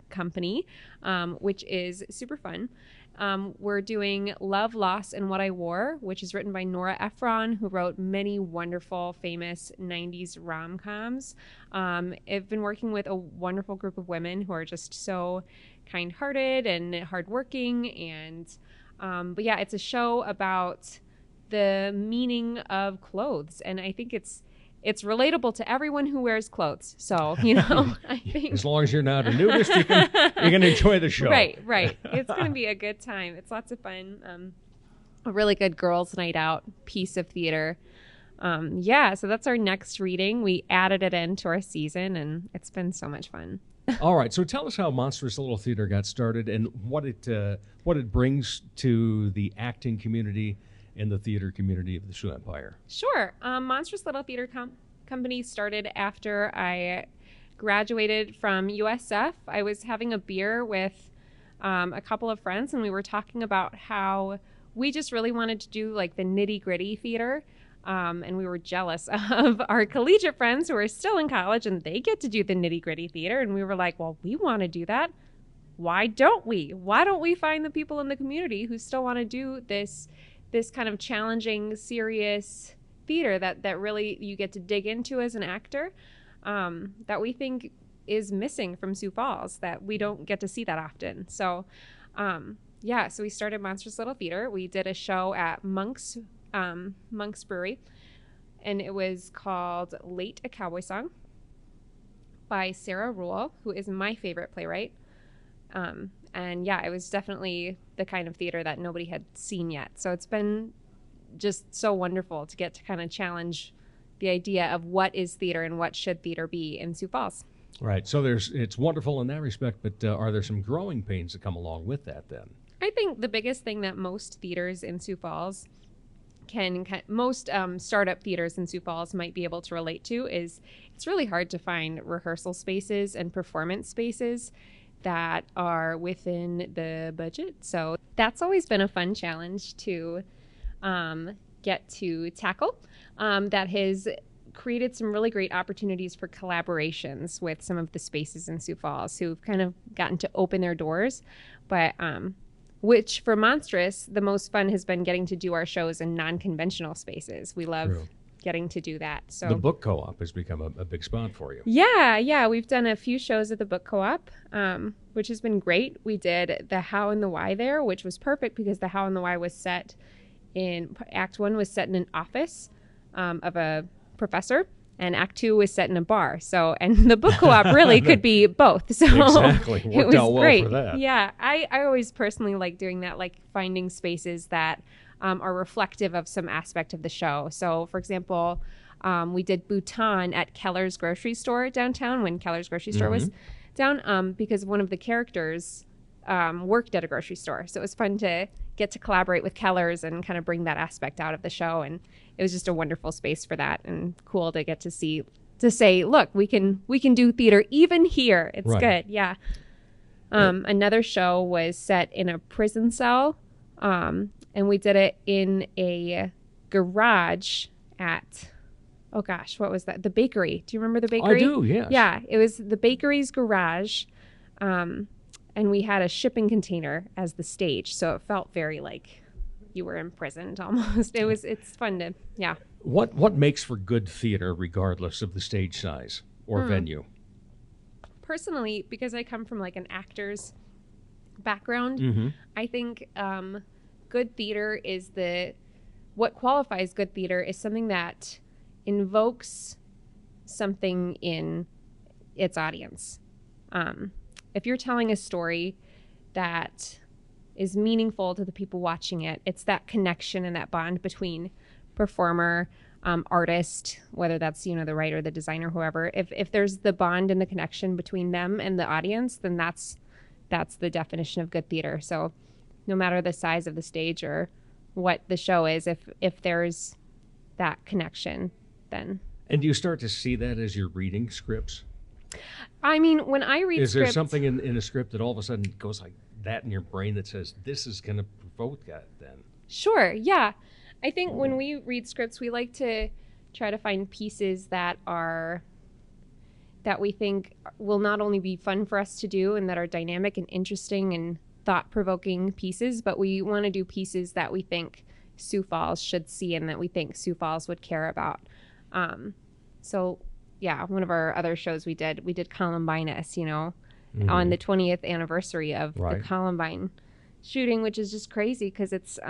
Speaker 5: company, which is super fun. We're doing Love, Loss, and What I Wore, which is written by Nora Ephron, who wrote many wonderful, famous 90s rom-coms. I've been working with a wonderful group of women who are just so kind-hearted and hardworking. But yeah, it's a show about the meaning of clothes. And I think it's relatable to everyone who wears clothes. So, I think
Speaker 2: As long as you're not a nudist, you can enjoy the show.
Speaker 5: Right. It's going to be a good time. It's lots of fun. A really good girls' night out piece of theater. So that's our next reading. We added it into our season, and it's been so much fun.
Speaker 2: All right, so tell us how Monstrous Little Theater got started and what it brings to the acting community and the theater community of the Sioux Empire.
Speaker 5: Sure. Monstrous Little Theater Company started after I graduated from USF. I was having a beer with a couple of friends, and we were talking about how we just really wanted to do like the nitty-gritty theater. And we were jealous of our collegiate friends who are still in college, and they get to do the nitty-gritty theater. And we were like, well, we want to do that. Why don't we? Why don't we find the people in the community who still want to do this kind of challenging, serious theater that really you get to dig into as an actor, that we think is missing from Sioux Falls, that we don't get to see that often. So, so we started Monstrous Little Theater. We did a show at Monk's Brewery, and it was called Late a Cowboy Song by Sarah Rule, who is my favorite playwright. It was definitely the kind of theater that nobody had seen yet. So it's been just so wonderful to get to kind of challenge the idea of what is theater and what should theater be in Sioux Falls.
Speaker 2: Right. So it's wonderful in that respect, but are there some growing pains that come along with that then?
Speaker 5: I think the biggest thing that most theaters in Sioux Falls most startup theaters in Sioux Falls might be able to relate to is it's really hard to find rehearsal spaces and performance spaces that are within the budget. So that's always been a fun challenge to get to tackle. That has created some really great opportunities for collaborations with some of the spaces in Sioux Falls who've kind of gotten to open their doors. But which for Monstrous, the most fun has been getting to do our shows in non-conventional spaces. We love getting to do that. So
Speaker 2: the book co-op has become a big spot for you.
Speaker 5: Yeah. We've done a few shows at the book co-op, which has been great. We did the How and the Why there, which was perfect because the How and the Why was set in Act 1 was set in an office of a professor, and Act 2 was set in a bar. So, and the book co-op really could be both. So
Speaker 2: exactly.
Speaker 5: It was
Speaker 2: out well
Speaker 5: great.
Speaker 2: For that.
Speaker 5: Yeah, I always personally like doing that, like finding spaces that are reflective of some aspect of the show. So, for example, we did Bhutan at Keller's grocery store downtown when Keller's grocery store was down, because one of the characters worked at a grocery store. So it was fun to get to collaborate with Keller's and kind of bring that aspect out of the show. And it was just a wonderful space for that, and cool to get to say, look, we can do theater even here. It's good. Yeah. Another show was set in a prison cell. And we did it in a garage at, oh gosh, what was that? The bakery. Do you remember the bakery?
Speaker 2: I do, yes.
Speaker 5: Yeah, it was the bakery's garage. And we had a shipping container as the stage. So it felt very like you were imprisoned almost. It's fun to, yeah.
Speaker 2: What makes for good theater regardless of the stage size or venue?
Speaker 5: Personally, because I come from like an actor's background, I think good theater is what qualifies good theater is something that invokes something in its audience. If you're telling a story that is meaningful to the people watching it, it's that connection and that bond between performer, artist, whether that's, the writer, the designer, whoever. If there's the bond and the connection between them and the audience, then that's the definition of good theater. So no matter the size of the stage or what the show is, if there's that connection, then.
Speaker 2: And do you start to see that as you're reading scripts?
Speaker 5: I mean, when I read
Speaker 2: Is there
Speaker 5: scripts,
Speaker 2: something in a script that all of a sudden goes like that in your brain that says, this is going to provoke that then?
Speaker 5: Sure, yeah. I think when we read scripts, we like to try to find pieces that are that we think will not only be fun for us to do and that are dynamic and interesting and thought-provoking pieces, but we want to do pieces that we think Sioux Falls should see and that we think Sioux Falls would care about. So yeah, one of our other shows we did Columbinus, you know, on the 20th anniversary of the Columbine shooting, which is just crazy because it's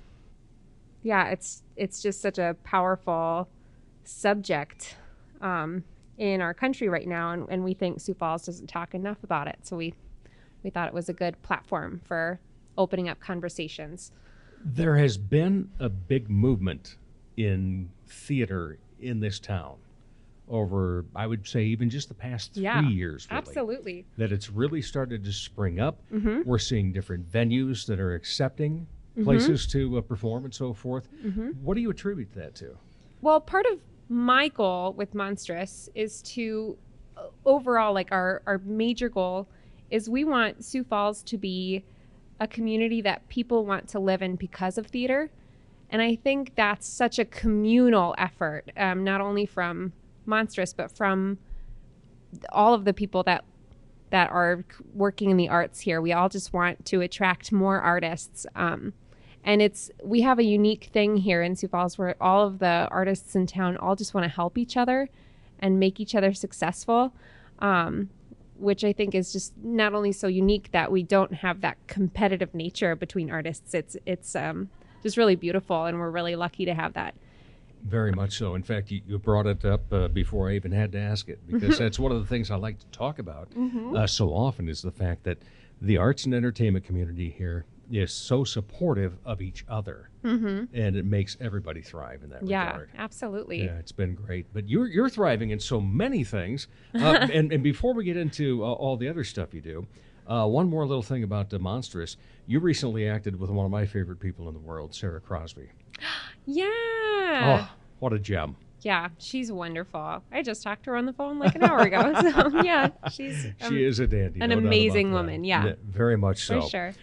Speaker 5: just such a powerful subject in our country right now, and we think Sioux Falls doesn't talk enough about it. So we thought it was a good platform for opening up conversations.
Speaker 3: There has been a big movement in theater in this town over, I would say, even just the past 3 years, really.
Speaker 5: Absolutely.
Speaker 3: That it's really started to spring up. We're seeing different venues that are accepting places to perform and so forth. What do you attribute that to?
Speaker 5: Well, part of my goal with Monstrous is to, overall, like our major goal is we want Sioux Falls to be a community that people want to live in because of theater. And I think that's such a communal effort, not only from Monstrous, but from all of the people that are working in the arts here. We all just want to attract more artists. And we have a unique thing here in Sioux Falls where all of the artists in town all just want to help each other and make each other successful, which I think is just not only so unique that we don't have that competitive nature between artists. It's just really beautiful, and we're really lucky to have that.
Speaker 3: Very much so. In fact, you brought it up before I even had to ask it, because that's one of the things I like to talk about so often is the fact that the arts and entertainment community here is so supportive of each other, and it makes everybody thrive in that regard.
Speaker 5: Yeah, absolutely.
Speaker 3: Yeah, it's been great. But you're thriving in so many things. And before we get into all the other stuff you do, one more little thing about Monstrous. You recently acted with one of my favorite people in the world, Sarah Crosby.
Speaker 5: Yeah.
Speaker 3: Oh, what a gem.
Speaker 5: Yeah, she's wonderful. I just talked to her on the phone like an hour ago. So, yeah, she
Speaker 3: is a dandy.
Speaker 5: An amazing woman, yeah.
Speaker 3: Very much so.
Speaker 5: For sure.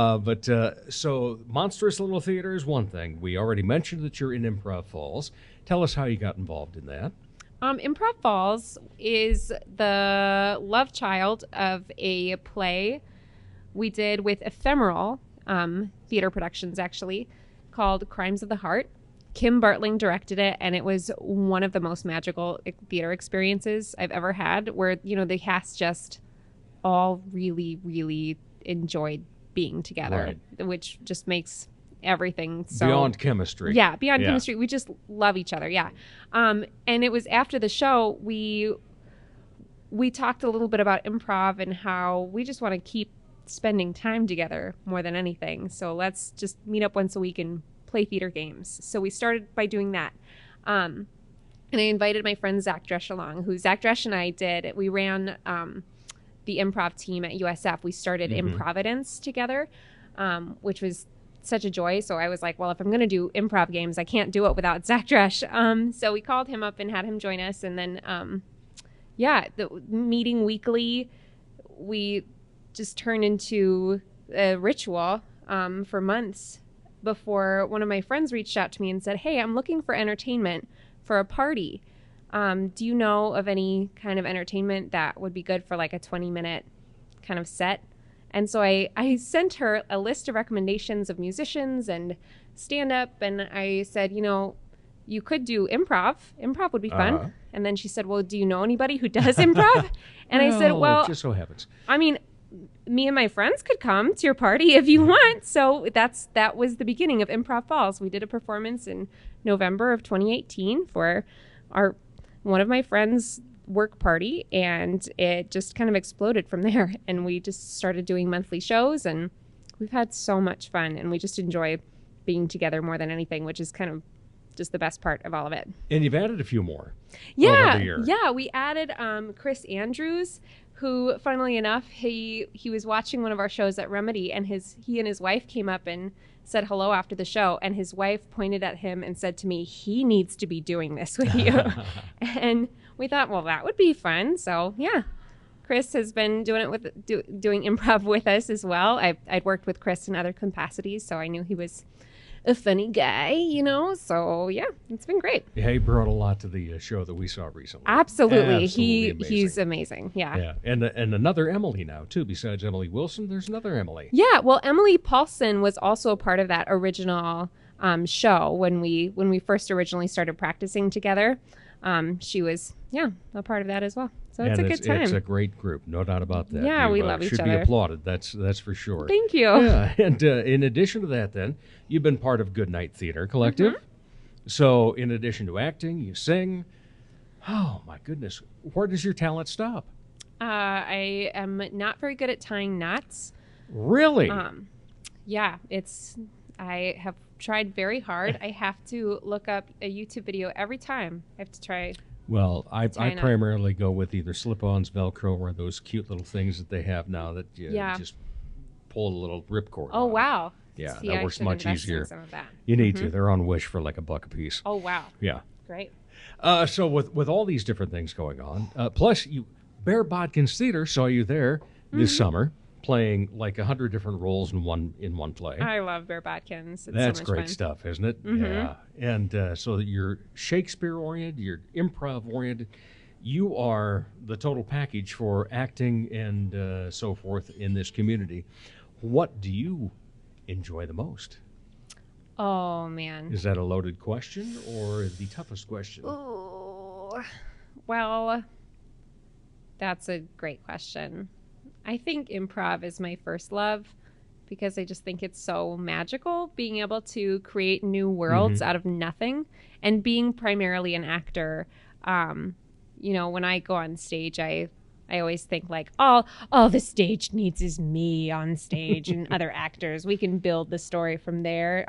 Speaker 3: So Monstrous Little Theater is one thing. We already mentioned that you're in Improv Falls. Tell us how you got involved in that.
Speaker 5: Improv Falls is the love child of a play we did with Ephemeral Theater Productions, actually, called Crimes of the Heart. Kim Bartling directed it, and it was one of the most magical theater experiences I've ever had, where, you know, the cast just all really, really enjoyed being together, which just makes everything so...
Speaker 3: Beyond chemistry.
Speaker 5: Yeah, beyond chemistry. We just love each other, and it was after the show, we talked a little bit about improv and how we just want to keep spending time together more than anything. So let's just meet up once a week and play theater games. So we started by doing that. And I invited my friend Zach Dresch along, who Zach Dresch and I did. We ran the improv team at USF. We started Improvidence together, which was such a joy. So I was like, well, if I'm going to do improv games, I can't do it without Zach Dresch. So we called him up and had him join us. And then, the meeting weekly, we just turned into a ritual for months before one of my friends reached out to me and said, hey, I'm looking for entertainment for a party. Do you know of any kind of entertainment that would be good for like a 20-minute kind of set? And so I sent her a list of recommendations of musicians and stand-up, and I said, you know, you could do improv. Improv would be fun. And then she said, well, do you know anybody who does improv? And I said, well,
Speaker 3: it just so happens.
Speaker 5: I mean, me and my friends could come to your party if you want. So that was the beginning of Improv Falls. We did a performance in November of 2018 for one of my friends' work party, and it just kind of exploded from there. And we just started doing monthly shows, and we've had so much fun, and we just enjoy being together more than anything, which is kind of just the best part of all of it.
Speaker 3: And you've added a few more over the year.
Speaker 5: Yeah, we added Chris Andrews, who, funnily enough, he was watching one of our shows at Remedy, and he and his wife came up and said hello after the show, and his wife pointed at him and said to me, he needs to be doing this with you. And we thought, well, that would be fun. So yeah, Chris has been doing it doing improv with us as well. I'd worked with Chris in other capacities, so I knew he was a funny guy, you know. So yeah, it's been great.
Speaker 2: Yeah, he brought a lot to the show that we saw recently.
Speaker 5: Absolutely,
Speaker 2: Amazing.
Speaker 5: he's amazing. Yeah.
Speaker 2: Yeah, and another Emily now too. Besides Emily Wilson, there's another Emily.
Speaker 5: Yeah, well, Emily Paulson was also a part of that original show when we first originally started practicing together. She was a part of that as well. So it's a good time.
Speaker 2: It's a great group, no doubt about that.
Speaker 5: Yeah, we love each
Speaker 2: should
Speaker 5: other.
Speaker 2: Should be applauded. That's for sure.
Speaker 5: Thank you.
Speaker 2: Yeah, and in addition to that, then you've been part of Goodnight Theater Collective.
Speaker 5: Mm-hmm.
Speaker 2: So in addition to acting, you sing. Oh my goodness, where does your talent stop?
Speaker 5: I am not very good at tying knots.
Speaker 2: Really?
Speaker 5: Yeah, I have tried very hard. I have to look up a YouTube video every time. I have to try.
Speaker 2: Well, I
Speaker 5: Tie knot.
Speaker 2: primarily go with either slip-ons, Velcro, or those cute little things that they have now that you just pull a little ripcord.
Speaker 5: Oh,
Speaker 2: on.
Speaker 5: wow.
Speaker 2: Yeah,
Speaker 5: See,
Speaker 2: that
Speaker 5: I
Speaker 2: works
Speaker 5: should
Speaker 2: much
Speaker 5: invest in
Speaker 2: easier.
Speaker 5: some of that.
Speaker 2: You need to. They're on Wish for like $1 a piece.
Speaker 5: Oh, wow.
Speaker 2: Yeah.
Speaker 5: Great.
Speaker 2: So with all these different things going on, plus Bear Bodkins Theater saw you there this summer, playing like 100 different roles in one play.
Speaker 5: I love Bear Bodkins. It's
Speaker 2: That's
Speaker 5: so much
Speaker 2: great
Speaker 5: fun.
Speaker 2: stuff, isn't it? Yeah. And so that you're Shakespeare-oriented, you're improv-oriented. You are the total package for acting and so forth in this community. What do you enjoy the most?
Speaker 5: Oh, man.
Speaker 2: Is that a loaded question or the toughest question?
Speaker 5: Ooh. Well, that's a great question. I think improv is my first love because I just think it's so magical being able to create new worlds out of nothing and being primarily an actor. You know, when I go on stage, I always think like, all the stage needs is me on stage and other actors. We can build the story from there.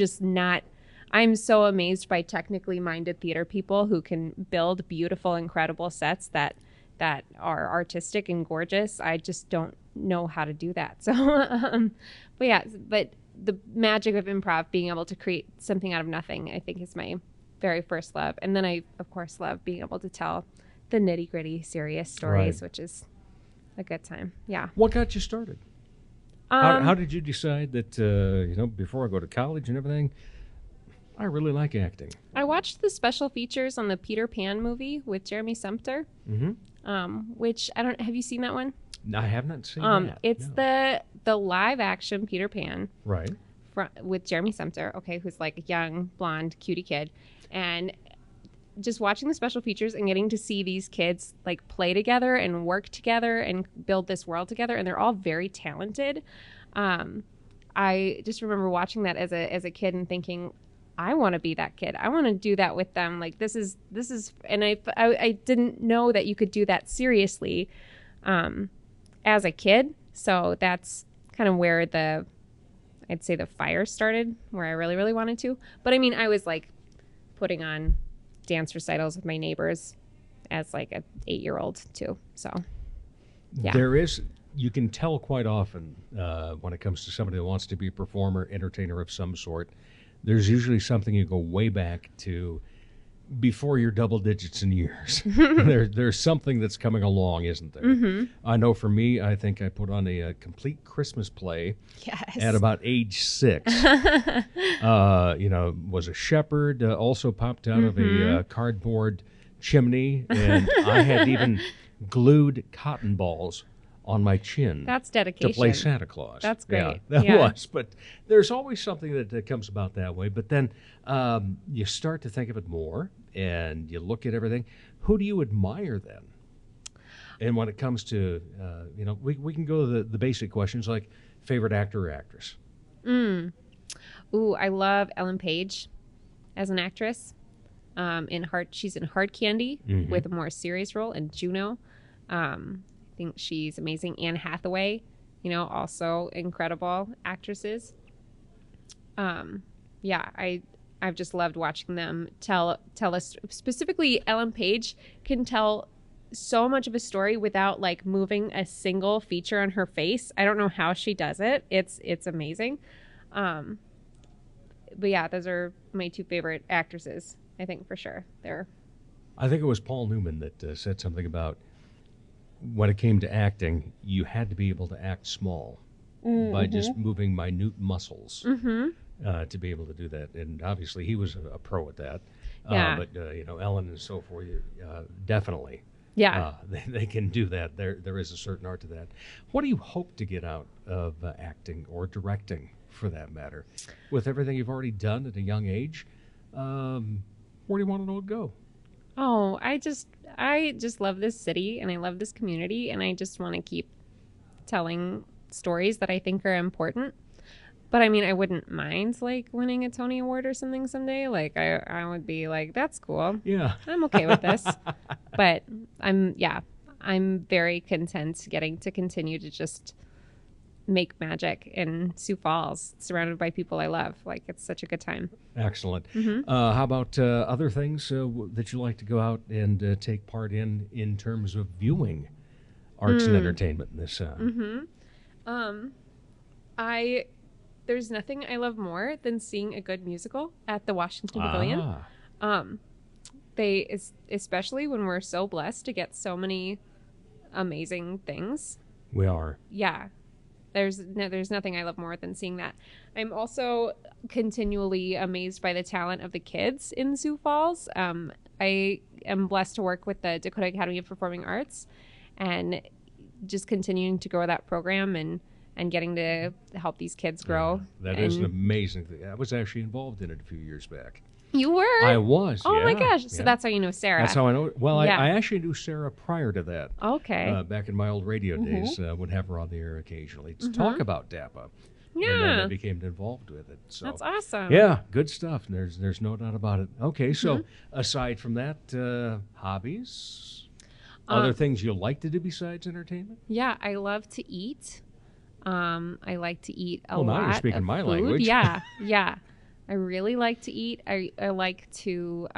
Speaker 5: I'm so amazed by technically minded theater people who can build beautiful, incredible sets that are artistic and gorgeous. I just don't know how to do that. So, but the magic of improv, being able to create something out of nothing, I think is my very first love. And then I, of course, love being able to tell the nitty gritty serious stories, which is a good time. Yeah.
Speaker 2: What got you started? How did you decide that, before I go to college and everything, I really like acting?
Speaker 5: I watched the special features on the Peter Pan movie with Jeremy Sumpter, which have you seen that one?
Speaker 2: I have not seen that.
Speaker 5: It's
Speaker 2: no.
Speaker 5: the live action Peter Pan.
Speaker 2: Right.
Speaker 5: With Jeremy Sumpter, who's like a young blonde cutie kid, and just watching the special features and getting to see these kids like play together and work together and build this world together, and they're all very talented. I just remember watching that as a kid and thinking, I want to be that kid. I want to do that with them. Like this is, and I didn't know that you could do that seriously as a kid. So that's kind of where I'd say the fire started, where I really, really wanted to. But I mean, I was like putting on dance recitals with my neighbors as like an 8-year-old too. So yeah.
Speaker 2: You can tell quite often when it comes to somebody that wants to be a performer, entertainer of some sort, there's usually something you go way back to before your double digits in years. There's something that's coming along, isn't there? I know for me, I think I put on a complete Christmas play at about age 6. Was a shepherd, also popped out of a cardboard chimney, and I had even glued cotton balls on my chin.
Speaker 5: That's dedication.
Speaker 2: To play Santa Claus.
Speaker 5: That's great.
Speaker 2: Yeah, that was. But there's always something that comes about that way. But then you start to think of it more, and you look at everything. Who do you admire then? And when it comes to, we can go to the basic questions like favorite actor or actress.
Speaker 5: Ooh, I love Ellen Page as an actress. She's in Hard Candy with a more serious role, and Juno. I think she's amazing. Anne Hathaway, also incredible actresses. I've just loved watching them tell us. Specifically, Ellen Page can tell so much of a story without like moving a single feature on her face. I don't know how she does it. It's amazing. But yeah, those are my 2 favorite actresses. I think for sure.
Speaker 2: I think it was Paul Newman that said something about when it came to acting, you had to be able to act small by just moving minute muscles. to be able to do that. And obviously he was a pro at that.
Speaker 5: Yeah.
Speaker 2: But, Ellen and so forth, definitely.
Speaker 5: Yeah.
Speaker 2: They can do that. There is a certain art to that. What do you hope to get out of acting or directing, for that matter? With everything you've already done at a young age, where do you want to know it go?
Speaker 5: Oh, I just love this city and I love this community, and I just want to keep telling stories that I think are important. But I mean, I wouldn't mind like winning a Tony Award or something someday. Like I would be like, that's cool.
Speaker 2: Yeah.
Speaker 5: I'm okay with this. But I'm very content getting to continue to just make magic in Sioux Falls, surrounded by people I love. Like, it's such a good time.
Speaker 2: Excellent. How about other things that you like to go out and take part in terms of viewing arts and entertainment in this?
Speaker 5: There's nothing I love more than seeing a good musical at the Washington Pavilion. Especially when we're so blessed to get so many amazing things.
Speaker 2: We are.
Speaker 5: Yeah. There's nothing I love more than seeing that. I'm also continually amazed by the talent of the kids in Sioux Falls. I am blessed to work with the Dakota Academy of Performing Arts, and just continuing to grow that program and getting to help these kids grow.
Speaker 2: Yeah, that is an amazing thing. I was actually involved in it a few years back.
Speaker 5: You were?
Speaker 2: I was,
Speaker 5: Oh
Speaker 2: yeah,
Speaker 5: my gosh. So
Speaker 2: yeah.
Speaker 5: that's how you know Sarah.
Speaker 2: That's how I know. Well,
Speaker 5: Yeah.
Speaker 2: I actually knew Sarah prior to that.
Speaker 5: Okay.
Speaker 2: Back in my old radio days, would have her on the air occasionally to talk about DAPA. And then
Speaker 5: Yeah.
Speaker 2: I became involved with it. So.
Speaker 5: That's awesome.
Speaker 2: Yeah, good stuff. There's no doubt about it. Okay, so aside from that, hobbies, other things you like to do besides entertainment?
Speaker 5: Yeah, I love to eat. I like to eat a
Speaker 2: Well,
Speaker 5: lot
Speaker 2: now you're speaking
Speaker 5: of
Speaker 2: my
Speaker 5: food.
Speaker 2: language.
Speaker 5: Yeah, yeah. I really like to eat. I like to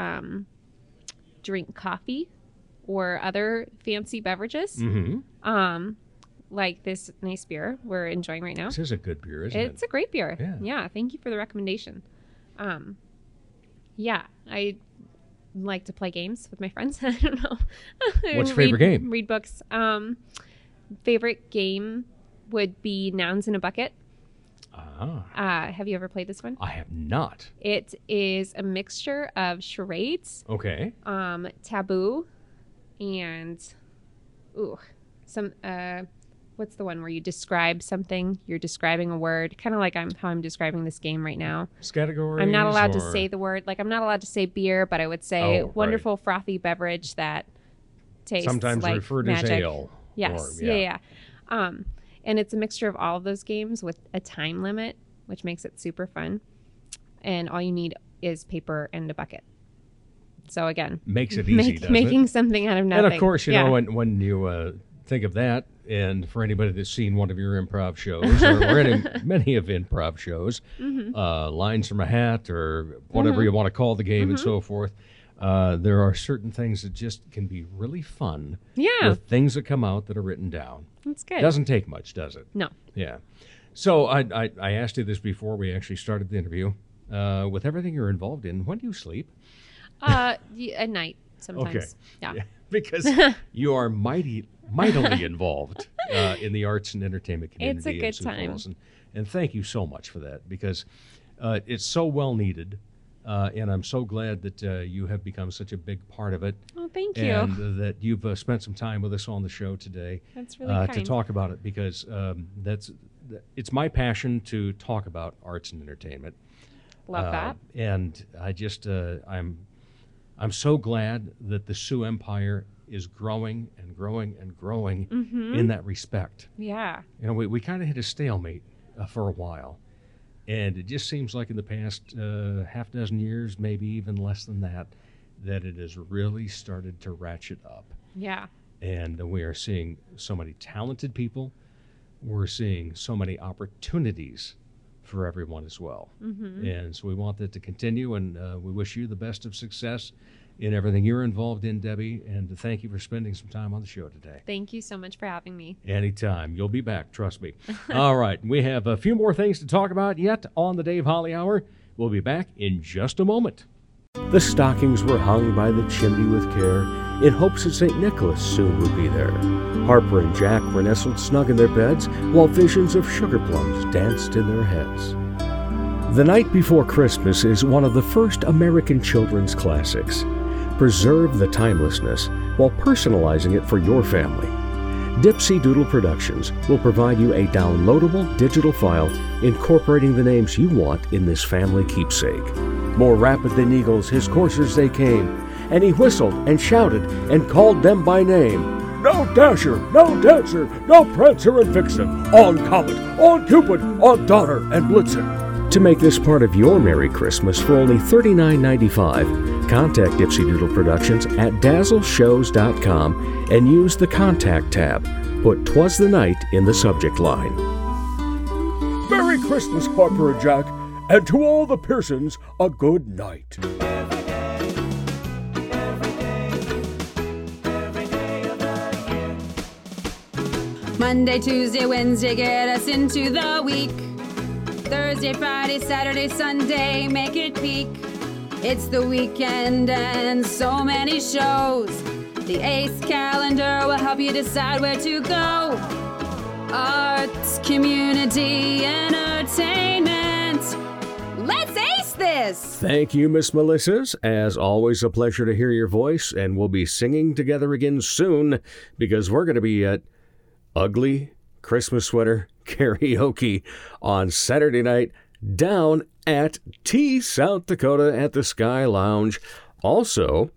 Speaker 5: drink coffee or other fancy beverages.
Speaker 2: Mm-hmm.
Speaker 5: Like this nice beer we're enjoying right now.
Speaker 2: This is a good beer, isn't
Speaker 5: It's
Speaker 2: it?
Speaker 5: a great beer.
Speaker 2: Yeah.
Speaker 5: Thank you for the recommendation. Yeah, I like to play games with my friends. I don't know.
Speaker 2: What's your favorite game?
Speaker 5: Read books. Favorite game would be Nouns in a Bucket. Have you ever played this one?
Speaker 2: I have not.
Speaker 5: It is a mixture of charades,
Speaker 2: Okay.
Speaker 5: taboo, and some what's the one where you describe something? You're describing a word, kind of like how I'm describing this game right now.
Speaker 2: Categories.
Speaker 5: I'm not allowed to say the word. Like, I'm not allowed to say beer, but I would say wonderful frothy beverage that tastes
Speaker 2: sometimes
Speaker 5: like
Speaker 2: referred
Speaker 5: magic.
Speaker 2: as ale.
Speaker 5: Yes.
Speaker 2: Or,
Speaker 5: Yeah. And it's a mixture of all of those games with a time limit, which makes it super fun. And all you need is paper and a bucket. So again,
Speaker 2: Makes it easy, doesn't
Speaker 5: making
Speaker 2: it?
Speaker 5: something out of nothing.
Speaker 2: And of course, you know, when you think of that, and for anybody that's seen one of your improv shows or many of improv shows, Lines from a Hat or whatever you want to call the game and so forth, there are certain things that just can be really fun.
Speaker 5: Yeah.
Speaker 2: With things that come out that are written down.
Speaker 5: That's good.
Speaker 2: Doesn't take much, does it?
Speaker 5: No.
Speaker 2: Yeah. So I asked you this before we actually started the interview. With everything you're involved in, when do you sleep?
Speaker 5: At night sometimes.
Speaker 2: Okay.
Speaker 5: Yeah.
Speaker 2: Because you are mightily involved in the arts and entertainment community.
Speaker 5: It's a good
Speaker 2: in Sioux
Speaker 5: time.
Speaker 2: Falls. And thank you so much for that, because it's so well needed. And I'm so glad that you have become such a big part of it.
Speaker 5: Oh, thank you.
Speaker 2: And that you've spent some time with us on the show today.
Speaker 5: That's really kind.
Speaker 2: To talk about it, because it's my passion to talk about arts and entertainment.
Speaker 5: Love that.
Speaker 2: And I just I'm so glad that the Sioux Empire is growing and growing and growing in that respect.
Speaker 5: Yeah.
Speaker 2: You know, we kind of hit a stalemate for a while. And it just seems like in the past half dozen years, maybe even less than that it has really started to ratchet up.
Speaker 5: Yeah.
Speaker 2: And we are seeing so many talented people. We're seeing so many opportunities for everyone as well. And so we want that to continue, and we wish you the best of success in everything you're involved in, Debbie, and thank you for spending some time on the show today.
Speaker 5: Thank you so much for having me.
Speaker 2: Anytime. You'll be back, trust me. All right, we have a few more things to talk about yet on the Dave Holly Hour. We'll be back in just a moment.
Speaker 3: The stockings were hung by the chimney with care, in hopes that St. Nicholas soon would be there. Harper and Jack were nestled snug in their beds, while visions of sugar plums danced in their heads. The Night Before Christmas is one of the first American children's classics. Preserve the timelessness while personalizing it for your family. Dipsy Doodle Productions will provide you a downloadable digital file incorporating the names you want in this family keepsake. More rapid than eagles, his coursers they came, and he whistled and shouted and called them by name. No Dasher, no Dancer, no Prancer and Vixen, on Comet, on Cupid, on Donner and Blitzen. To make this part of your Merry Christmas for only $39.95, contact Dipsy Doodle Productions at dazzleshows.com and use the Contact tab. Put "'Twas the Night" in the subject line. Merry Christmas, Harper and Jack, and to all the Pearsons, a good night.
Speaker 6: Monday, Tuesday, Wednesday, get us into the week. Thursday, Friday, Saturday, Sunday, make it peak. It's the weekend and so many shows. The Ace calendar will help you decide where to go. Arts, community, entertainment. Let's ace this!
Speaker 3: Thank you, Miss Melissa's. As always, a pleasure to hear your voice, and we'll be singing together again soon because we're going to be at Ugly Christmas Sweater Karaoke on Saturday night down at T, South Dakota at the Sky Lounge. Also,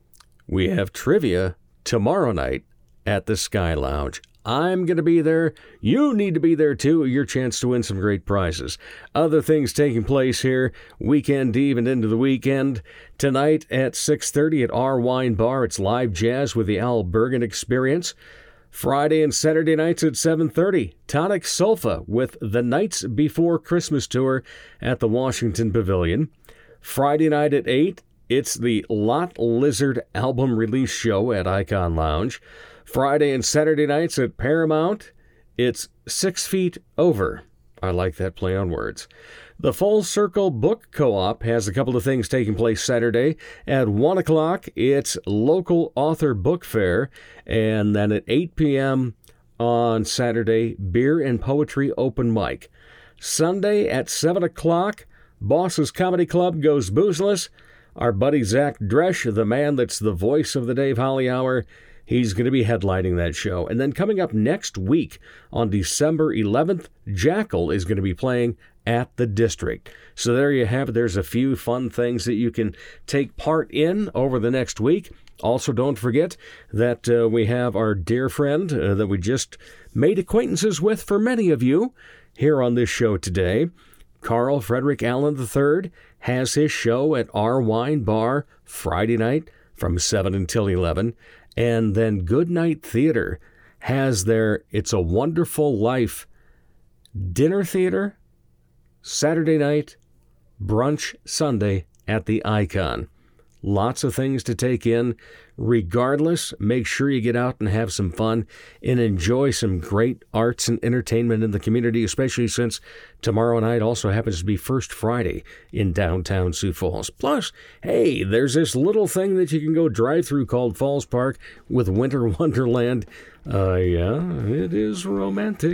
Speaker 3: we have trivia tomorrow night at the Sky Lounge. I'm going to be there. You need to be there too. Your chance to win some great prizes. Other things taking place here, weekend eve and into the weekend. Tonight at 6:30 at Our Wine Bar, it's live jazz with the Al Bergen Experience. Friday and Saturday nights at 7:30, Tonic Sulfa with the Nights Before Christmas Tour at the Washington Pavilion. Friday night at 8, it's the Lot Lizard album release show at Icon Lounge. Friday and Saturday nights at Paramount, it's 6 Feet Over. I like that play on words. The Full Circle Book Co-op has a couple of things taking place Saturday. At 1 o'clock, it's Local Author Book Fair. And then at 8 p.m. on Saturday, Beer and Poetry Open Mic. Sunday at 7 o'clock, Boss's Comedy Club goes boozeless. Our buddy Zach Dresch, the man that's the voice of the Dave Holly Hour, he's going to be headlining that show. And then coming up next week on December 11th, Jackal is going to be playing at the District. So there you have it. There's a few fun things that you can take part in over the next week. Also, don't forget that we have our dear friend that we just made acquaintances with for many of you here on this show today. Carl Frederick Allen III has his show at Our Wine Bar Friday night from 7 until 11. And then Goodnight Theater has their It's a Wonderful Life dinner theater Saturday night, brunch Sunday at the Icon. Lots of things to take in. Regardless, make sure you get out and have some fun and enjoy some great arts and entertainment in the community, especially since tomorrow night also happens to be First Friday in downtown Sioux Falls. Plus, hey, there's this little thing that you can go drive through called Falls Park with Winter Wonderland. Yeah, it is romantic.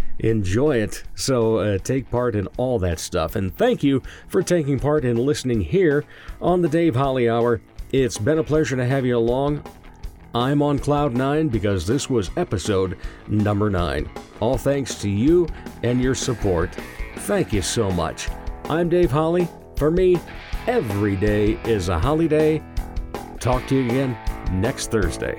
Speaker 3: Enjoy it. So take part in all that stuff. And thank you for taking part in listening here on the Dave Holly Hour. It's been a pleasure to have you along. I'm on Cloud 9 because this was episode number 9. All thanks to you and your support. Thank you so much. I'm Dave Holly. For me, every day is a holiday. Talk to you again next Thursday.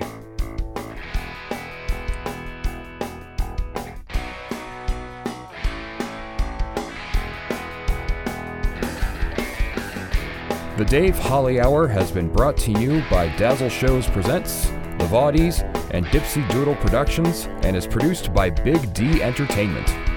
Speaker 1: The Dave Holly Hour has been brought to you by Dazzle Shows Presents, The Vaudees, and Dipsy Doodle Productions, and is produced by Big D Entertainment.